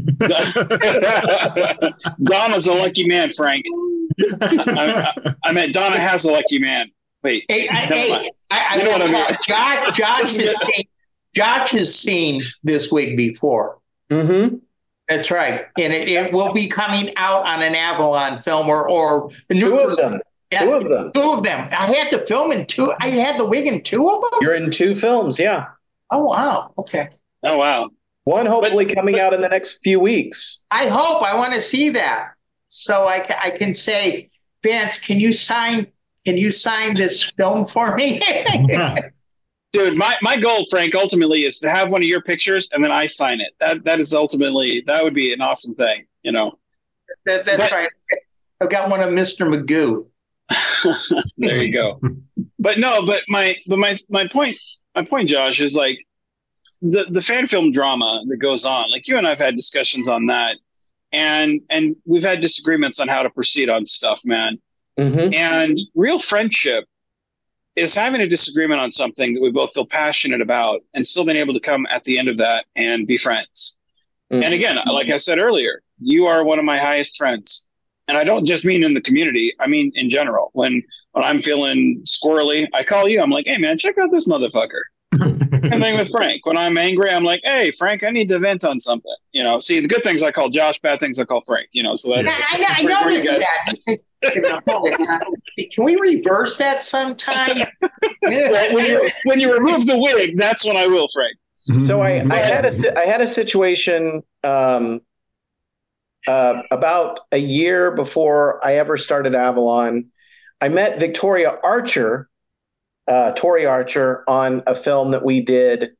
Donna's a lucky man, Frank. I, I, I meant Donna has a lucky man. Wait, Hey, I, never hey, mind. I, I You know will what I mean. tell- Josh, Josh, has seen, Josh has seen this wig before. Mm-hmm. That's right. And it, it will be coming out on an Avalon film or, or a Two neutral- of them. Yeah, Two of them. Two of them. I had the film in two. I had the wig in two of them. You're in two films, yeah. Oh, wow. Okay. Oh wow. One hopefully coming out in the next few weeks. I hope. I want to see that. So I, ca- I can say, Vance, can you sign, can you sign this film for me? Dude, my, my goal, Frank, ultimately is to have one of your pictures and then I sign it. That that is ultimately that would be an awesome thing, you know. that, that's But- right. I've got one of Mister Magoo. There you go. But no, but my but my my point my point, Josh, is like the the fan film drama that goes on. Like you and I've had discussions on that, and and we've had disagreements on how to proceed on stuff, man. Mm-hmm. And real friendship is having a disagreement on something that we both feel passionate about, and still being able to come at the end of that and be friends. Mm-hmm. And again, like I said earlier, you are one of my highest friends. And I don't just mean in the community. I mean in general. When when I'm feeling squirrely, I call you. I'm like, hey, man, check out this motherfucker. Same thing with Frank. When I'm angry, I'm like, hey, Frank, I need to vent on something. You know, see, the good things I call Josh, bad things I call Frank. You know, so that's I, I, I where- where you noticed guys- that. Can we reverse that sometime? Well, when, you, when you remove the wig, that's when I will, Frank. So I, I had a si- I had a situation um, uh, about a year before I ever started Avalon. I met Victoria Archer, uh, Tori Archer, on a film that we did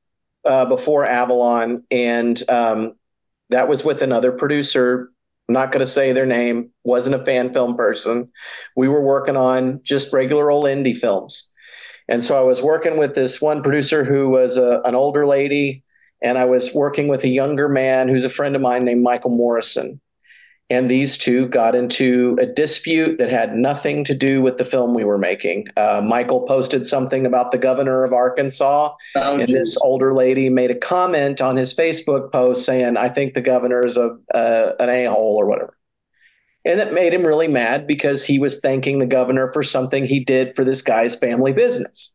uh, before Avalon, and um, that was with another producer. I'm not going to say their name. Wasn't a fan film person. We were working on just regular old indie films. And so I was working with this one producer who was a, an older lady, and I was working with a younger man who's a friend of mine named Michael Morrison. And these two got into a dispute that had nothing to do with the film we were making. Uh, Michael posted something about the governor of Arkansas, oh, and this older lady made a comment on his Facebook post saying, I think the governor is a, uh, an a-hole or whatever. And that made him really mad because he was thanking the governor for something he did for this guy's family business.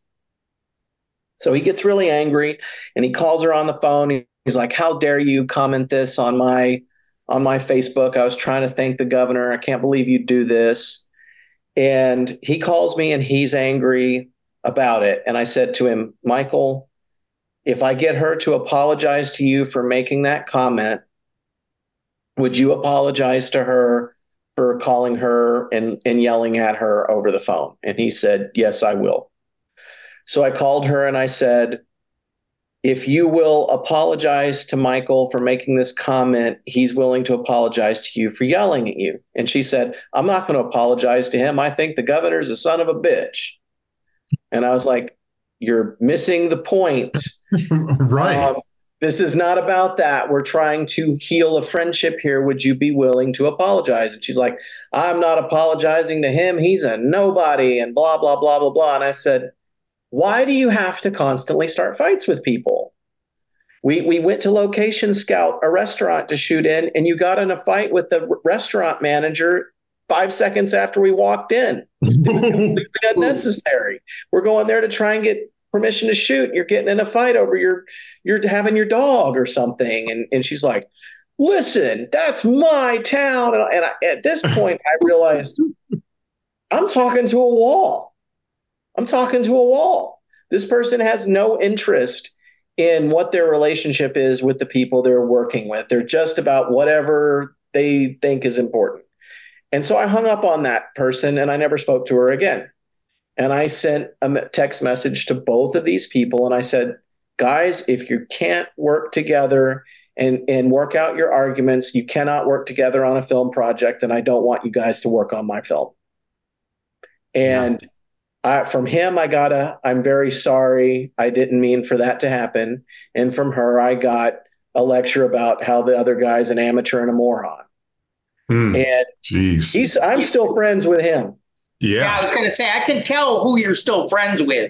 So he gets really angry and he calls her on the phone. He's like, how dare you comment this on my on my Facebook? I was trying to thank the governor. I can't believe you do this. And he calls me and he's angry about it. And I said to him, Michael, if I get her to apologize to you for making that comment, would you apologize to her for calling her and, and yelling at her over the phone? And he said, yes, I will. So I called her and I said, if you will apologize to Michael for making this comment, he's willing to apologize to you for yelling at you. And she said, I'm not going to apologize to him. I think the governor's a son of a bitch. And I was like, you're missing the point. Right. Um, This is not about that. We're trying to heal a friendship here. Would you be willing to apologize? And she's like, I'm not apologizing to him. He's a nobody and blah, blah, blah, blah, blah. And I said, why do you have to constantly start fights with people? We we went to Location Scout, a restaurant to shoot in, and you got in a fight with the r- restaurant manager five seconds after we walked in. It was completely unnecessary. We're going there to try and get permission to shoot. You're getting in a fight over your, you're having your dog or something. And, and she's like, listen, that's my town. And, and I, at this point, I realized I'm talking to a wall. I'm talking to a wall. This person has no interest in what their relationship is with the people they're working with. They're just about whatever they think is important. And so I hung up on that person and I never spoke to her again. And I sent a text message to both of these people. And I said, guys, if you can't work together and, and work out your arguments, you cannot work together on a film project. And I don't want you guys to work on my film. And yeah. I, from him, I got a, I'm very sorry. I didn't mean for that to happen. And from her, I got a lecture about how the other guy's an amateur and a moron. Mm, and geez. he's, I'm still friends with him. Yeah. yeah, I was going to say, I can tell who you're still friends with.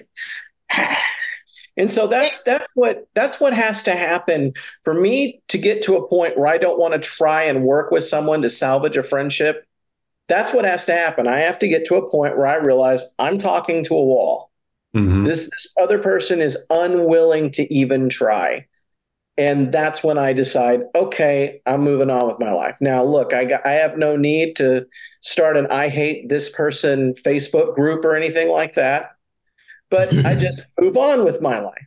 And so that's that's what that's what has to happen for me to get to a point where I don't want to try and work with someone to salvage a friendship. That's what has to happen. I have to get to a point where I realize I'm talking to a wall. Mm-hmm. This this other person is unwilling to even try. And that's when I decide, okay, I'm moving on with my life. Now, look, I got, I have no need to start an I hate this person Facebook group or anything like that, but I just move on with my life.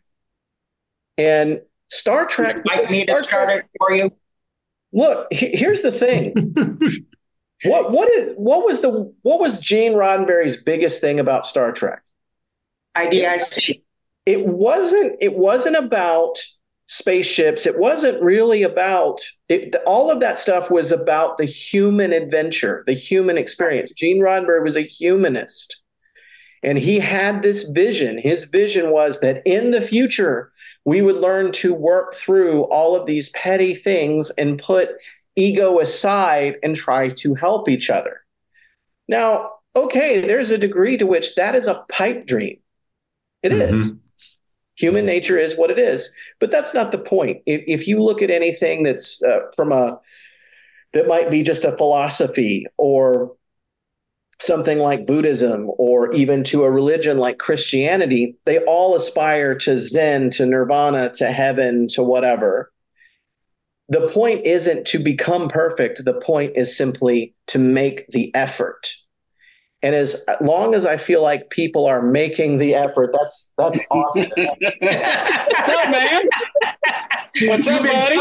And Star Trek. Would you like me to start it for you? Look, he, here's the thing. what what is what was the what was Gene Roddenberry's biggest thing about Star Trek? I D I C. It wasn't. It wasn't about spaceships. It wasn't really about it. All of that stuff was about the human adventure, the human experience. Gene Roddenberry was a humanist, and he had this vision. His vision was that in the future, we would learn to work through all of these petty things and put ego aside and try to help each other. Now, okay, there's a degree to which that is a pipe dream. It mm-hmm. is. Human nature is what it is, but that's not the point. If, if you look at anything that's uh, from a, that might be just a philosophy or something like Buddhism or even to a religion like Christianity, they all aspire to Zen, to nirvana, to heaven, to whatever. The point isn't to become perfect. The point is simply to make the effort. And as long as I feel like people are making the effort, that's that's awesome. What's up, man? What's up, buddy?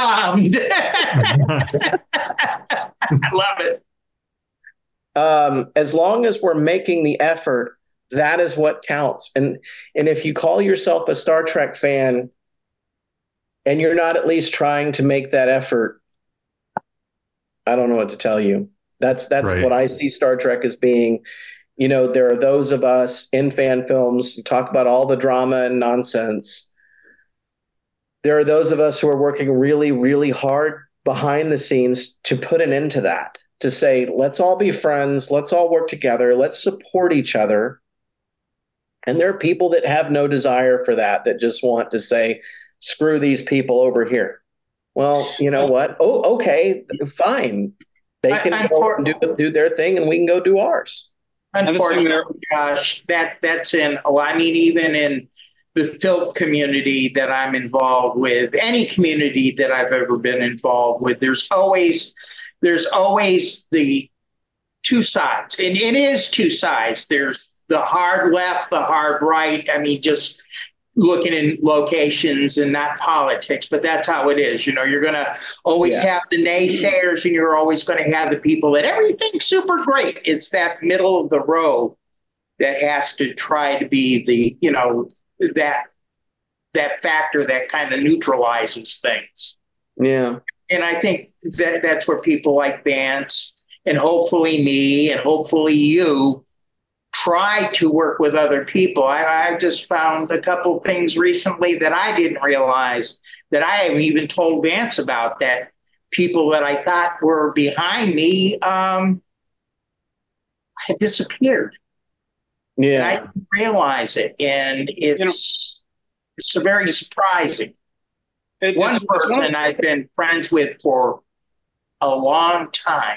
I love it. Um, as long as we're making the effort, that is what counts. And and if you call yourself a Star Trek fan, and you're not at least trying to make that effort, I don't know what to tell you. That's that's Right. what I see Star Trek as being. You know, there are those of us in fan films who talk about all the drama and nonsense. There are those of us who are working really, really hard behind the scenes to put an end to that, to say, let's all be friends, let's all work together, let's support each other. And there are people that have no desire for that, that just want to say, screw these people over here. Well, you know what? Oh, okay, fine. They can I, go and do, do their thing, and we can go do ours. Unfortunately, Josh, that that's in. Oh, I mean, even in the filth community that I'm involved with, any community that I've ever been involved with, there's always there's always the two sides, and it is two sides. There's the hard left, the hard right. I mean, just looking in locations and not politics, but that's how it is. You know, you're going to always Yeah. have the naysayers, and you're always going to have the people that everything's super great. It's that middle of the road that has to try to be the, you know, that that factor that kind of neutralizes things. Yeah. And I think that that's where people like Vance and hopefully me and hopefully you try to work with other people. I, I just found a couple of things recently that I didn't realize, that I haven't even told Vance about, that people that I thought were behind me um, had disappeared. Yeah. And I didn't realize it. And it's, you know, it's very surprising. It, One person I've been friends with for a long time.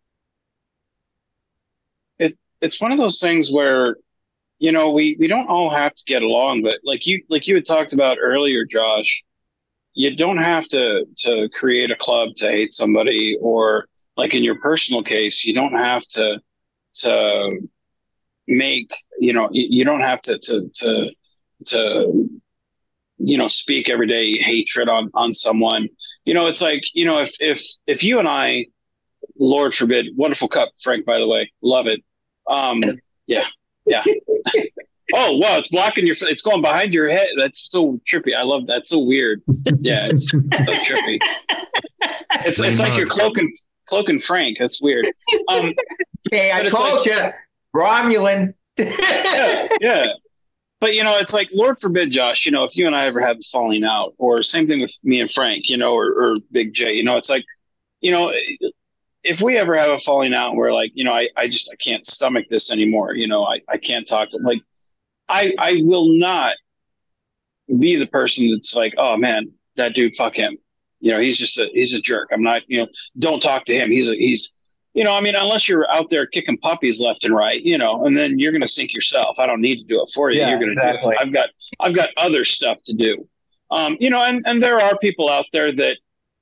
It it's one of those things where, you know, we, we don't all have to get along, but like you like you had talked about earlier, Josh, you don't have to to create a club to hate somebody, or like in your personal case, you don't have to to make, you know, you, you don't have to to to to you know, speak everyday hatred on on someone. You know, it's like, you know, if if if you and I, Lord forbid, wonderful cup, Frank, by the way, love it. Um, yeah, yeah. Oh wow, it's blocking your. It's going behind your head. That's so trippy. I love that. That's so weird. Yeah, it's so trippy. It's it's like you're cloaking cloaking Frank. That's weird. Um, hey, I told like, you, Romulan. yeah, yeah. But, you know, it's like, Lord forbid, Josh, you know, if you and I ever have a falling out, or same thing with me and Frank, you know, or, or Big J, you know, it's like, you know, if we ever have a falling out where, like, you know, I, I just, I can't stomach this anymore. You know, I, I can't talk. Like, I, I will not be the person that's like, oh man, that dude, fuck him. You know, he's just a, he's a jerk. I'm not, you know, don't talk to him. He's a, he's, you know, I mean, unless you're out there kicking puppies left and right, you know, and then you're going to sink yourself. I don't need to do it for you. Yeah, you're going to exactly. do it. I've got, I've got other stuff to do. Um, you know, and, and there are people out there that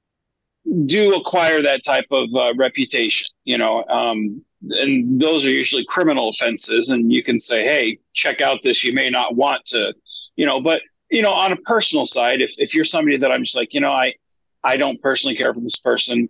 do acquire that type of uh, reputation, you know, um, and those are usually criminal offenses. And you can say, hey, check out this. You may not want to, you know, but, you know, on a personal side, if, if you're somebody that I'm just like, you know, I, I don't personally care for this person,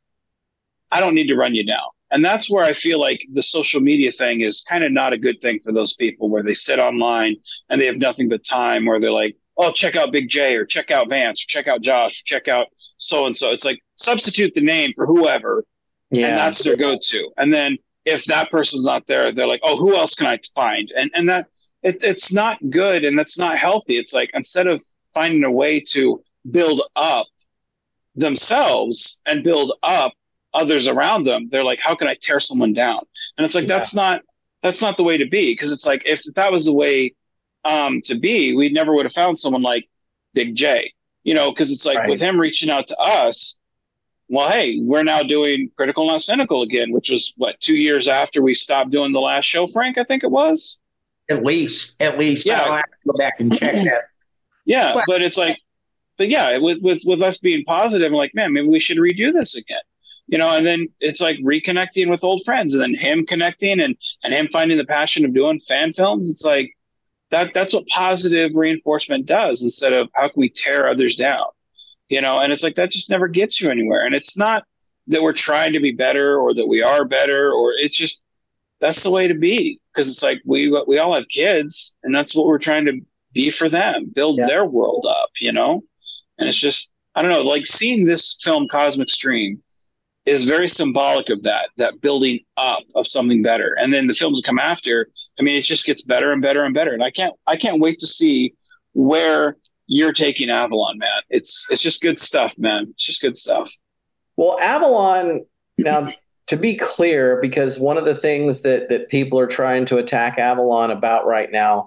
I don't need to run you down. And that's where I feel like the social media thing is kind of not a good thing for those people, where they sit online and they have nothing but time, where they're like, oh, check out Big J, or check out Vance, or check out Josh, or check out so-and-so. It's like, substitute the name for whoever, yeah. and that's their go-to. And then if that person's not there, they're like, oh, who else can I find? And and that it, it's not good, and that's not healthy. It's like, instead of finding a way to build up themselves and build up others around them, they're like, how can I tear someone down? And it's like, yeah. that's not that's not the way to be. Because it's like, if that was the way um to be, we never would have found someone like Big J, you know, because it's like, right. with him reaching out to us, well, hey, we're now doing Critical Not Cynical again, which was what, two years after we stopped doing the last show, Frank, I think it was. At least, at least. Yeah. I'll have to go back and check that. Yeah, but, but it's like, but yeah, with with with us being positive, I'm like, man, maybe we should redo this again. You know, and then it's like reconnecting with old friends, and then him connecting and, and him finding the passion of doing fan films. It's like that, that's what positive reinforcement does, instead of how can we tear others down, you know? And it's like, that just never gets you anywhere. And it's not that we're trying to be better, or that we are better, or it's just, that's the way to be. Cause it's like, we, we all have kids, and that's what we're trying to be for them, build yeah. their world up, you know? And it's just, I don't know, like seeing this film Cosmic Stream is very symbolic of that, that building up of something better. And then the films that come after, I mean, it just gets better and better and better. And I can't, I can't wait to see where you're taking Avalon, man. It's, it's just good stuff, man. It's just good stuff. Well, Avalon, now to be clear, because one of the things that, that people are trying to attack Avalon about right now,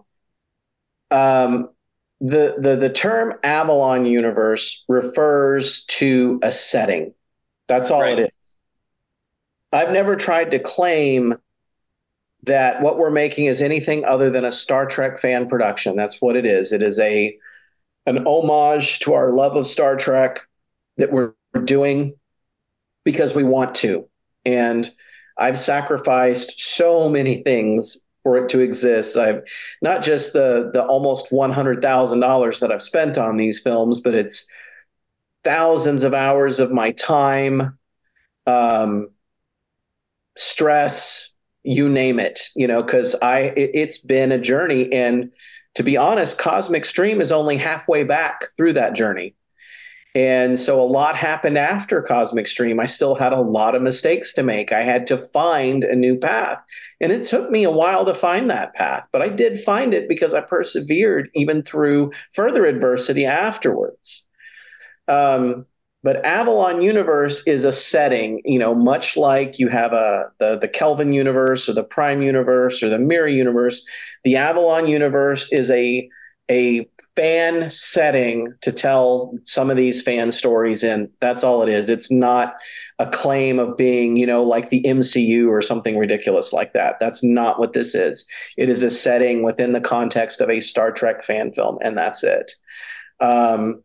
um, the, the, the term Avalon universe refers to a setting. That's all right. It is. I've never tried to claim that what we're making is anything other than a Star Trek fan production. That's what it is. It is a an homage to our love of Star Trek that we're doing because we want to. And I've sacrificed so many things for it to exist. I've not just the the almost one hundred thousand dollars that I've spent on these films, but it's thousands of hours of my time, um, stress, you name it, you know, because I it, it's been a journey. And to be honest, Cosmic Stream is only halfway back through that journey. And so a lot happened after Cosmic Stream. I still had a lot of mistakes to make. I had to find a new path. And it took me a while to find that path, but I did find it because I persevered even through further adversity afterwards. Um, but Avalon universe is a setting, you know, much like you have a the, the Kelvin universe or the Prime universe or the Mirror universe. The Avalon universe is a a fan setting to tell some of these fan stories in. That's all it is. It's not a claim of being, you know, like the M C U or something ridiculous like that. That's not what this is. It is a setting within the context of a Star Trek fan film, and that's it. Um,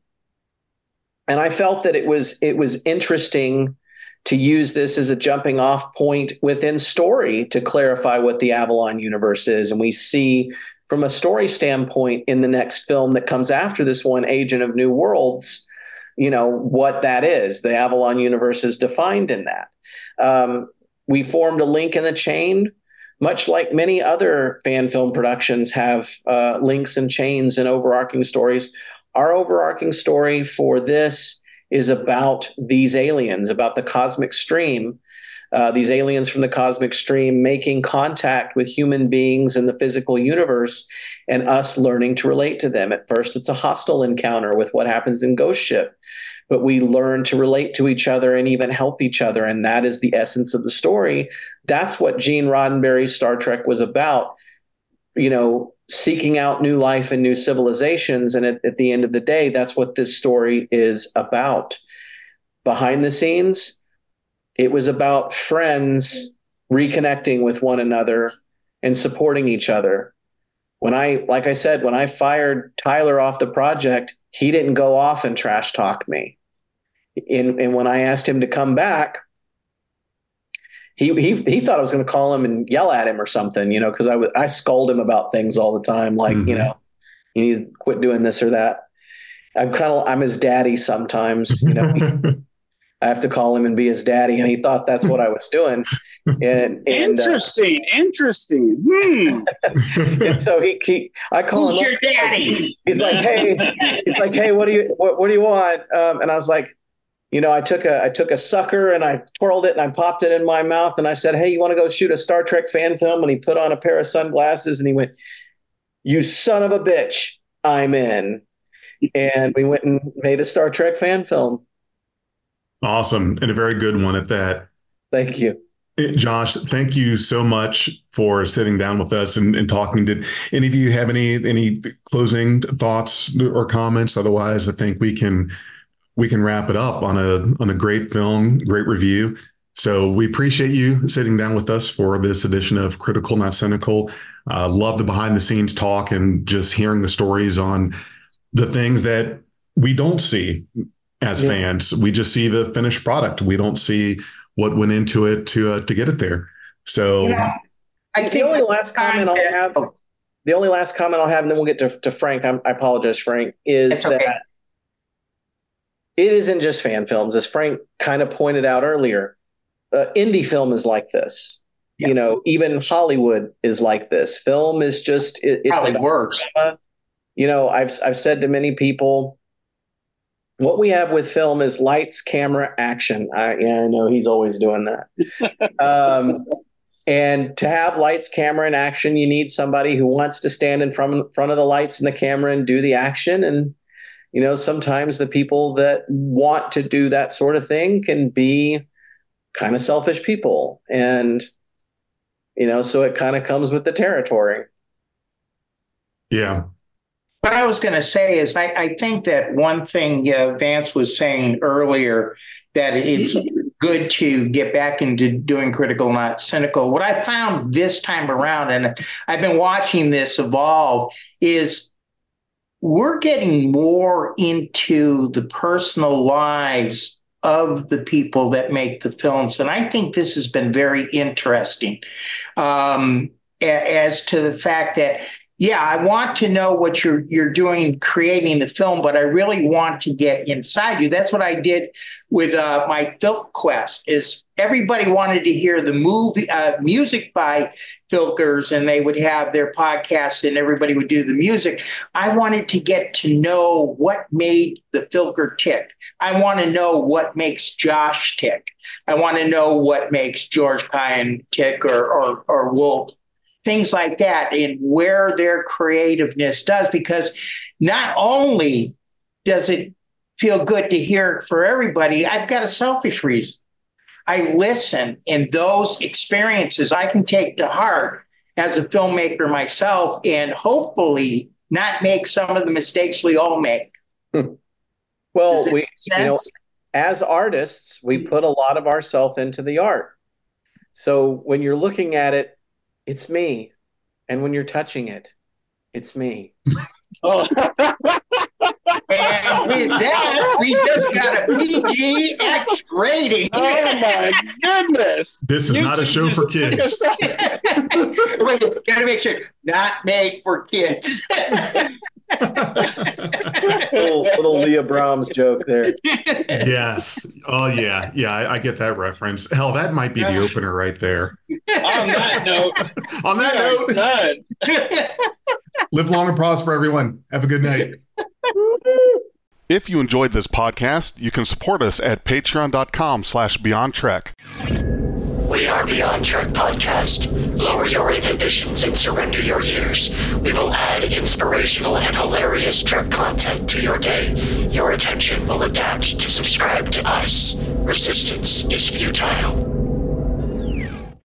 And I felt that it was it was interesting to use this as a jumping off point within story to clarify what the Avalon universe is. And we see from a story standpoint in the next film that comes after this one, Agent of New Worlds, you know, what that is. The Avalon universe is defined in that. Um, we formed a link in the chain, much like many other fan film productions have uh, links and chains and overarching stories. Our overarching story for this is about these aliens, about the Cosmic Stream, uh, these aliens from the Cosmic Stream making contact with human beings in the physical universe and us learning to relate to them. At first, it's a hostile encounter with what happens in Ghost Ship, but we learn to relate to each other and even help each other, and that is the essence of the story. That's what Gene Roddenberry's Star Trek was about, you know, seeking out new life and new civilizations. And at, at the end of the day, that's what this story is about. Behind the scenes, it was about friends reconnecting with one another and supporting each other. When I, like I said, when I fired Tyler off the project, he didn't go off and trash talk me. And, and when I asked him to come back, He, he he thought I was going to call him and yell at him or something, you know, because I would I scold him about things all the time, like mm-hmm. you know, you need to quit doing this or that. I'm kind of I'm his daddy sometimes, you know. he, I have to call him and be his daddy, and he thought that's what I was doing. And, and interesting, uh, interesting. Hmm. And so he, he I call Who's him your up, daddy? He's like, hey, he's like, hey, what do you what, what do you want? Um, and I was like, you know, I took a I took a sucker and I twirled it and I popped it in my mouth and I said, hey, you want to go shoot a Star Trek fan film? And he put on a pair of sunglasses and he went, you son of a bitch, I'm in. And we went and made a Star Trek fan film. Awesome. And a very good one at that. Thank you. Josh, thank you so much for sitting down with us and, and talking. Did any of you have any any closing thoughts or comments? Otherwise, I think we can we can wrap it up on a on a great film, great review. So we appreciate you sitting down with us for this edition of Critical Not Cynical. Uh, love the behind the scenes talk and just hearing the stories on the things that we don't see as yeah. fans. We just see the finished product. We don't see what went into it to uh, to get it there. So yeah. I think the only last comment I'll have, the only last comment I'll have, and then we'll get to, to Frank. I'm, I apologize, Frank, is okay. that it isn't just fan films. As Frank kind of pointed out earlier, uh, indie film is like this. Yeah. You know, even Hollywood is like this. Film is just, it, it's Probably like worse. You know, I've I've said to many people, what we have with film is lights, camera, action. I, yeah, I know he's always doing that. um, and to have lights, camera, and action, you need somebody who wants to stand in front, front of the lights and the camera and do the action. And, you know, sometimes the people that want to do that sort of thing can be kind of selfish people. And, you know, so it kind of comes with the territory. Yeah. What I was going to say is I, I think that one thing uh, Vance was saying earlier, that it's good to get back into doing critical, not cynical. What I found this time around, and I've been watching this evolve, is we're getting more into the personal lives of the people that make the films. And I think this has been very interesting um, as to the fact that, yeah, I want to know what you're you're doing creating the film, but I really want to get inside you. That's what I did with uh, my Film Quest. Is everybody wanted to hear the movie uh, music by Filkers, and they would have their podcast, and everybody would do the music. I wanted to get to know what made the Filker tick. I want to know what makes Josh tick. I want to know what makes George Kyan tick, or or, or Wolf. Things like that, and where their creativeness does, because not only does it feel good to hear it for everybody, I've got a selfish reason. I listen, and those experiences I can take to heart as a filmmaker myself, and hopefully not make some of the mistakes we all make. Well, we, you know, as artists, we put a lot of ourselves into the art. So when you're looking at it, it's me. And when you're touching it, it's me. Oh. And with that, we just got a P G X rating. Oh my goodness. This is you not a show for kids. Wait, gotta make sure. Not made for kids. little, little Leah Brahms joke there. Yes. Oh yeah. Yeah, I, I get that reference. Hell, that might be the opener right there. On that note. On that note. Done. Live long and prosper, everyone. Have a good night. If you enjoyed this podcast, you can support us at patreon.com slash Beyond Trek. We are Beyond Trek Podcast. Lower your inhibitions and surrender your years. We will add inspirational and hilarious Trek content to your day. Your attention will adapt to subscribe to us. Resistance is futile.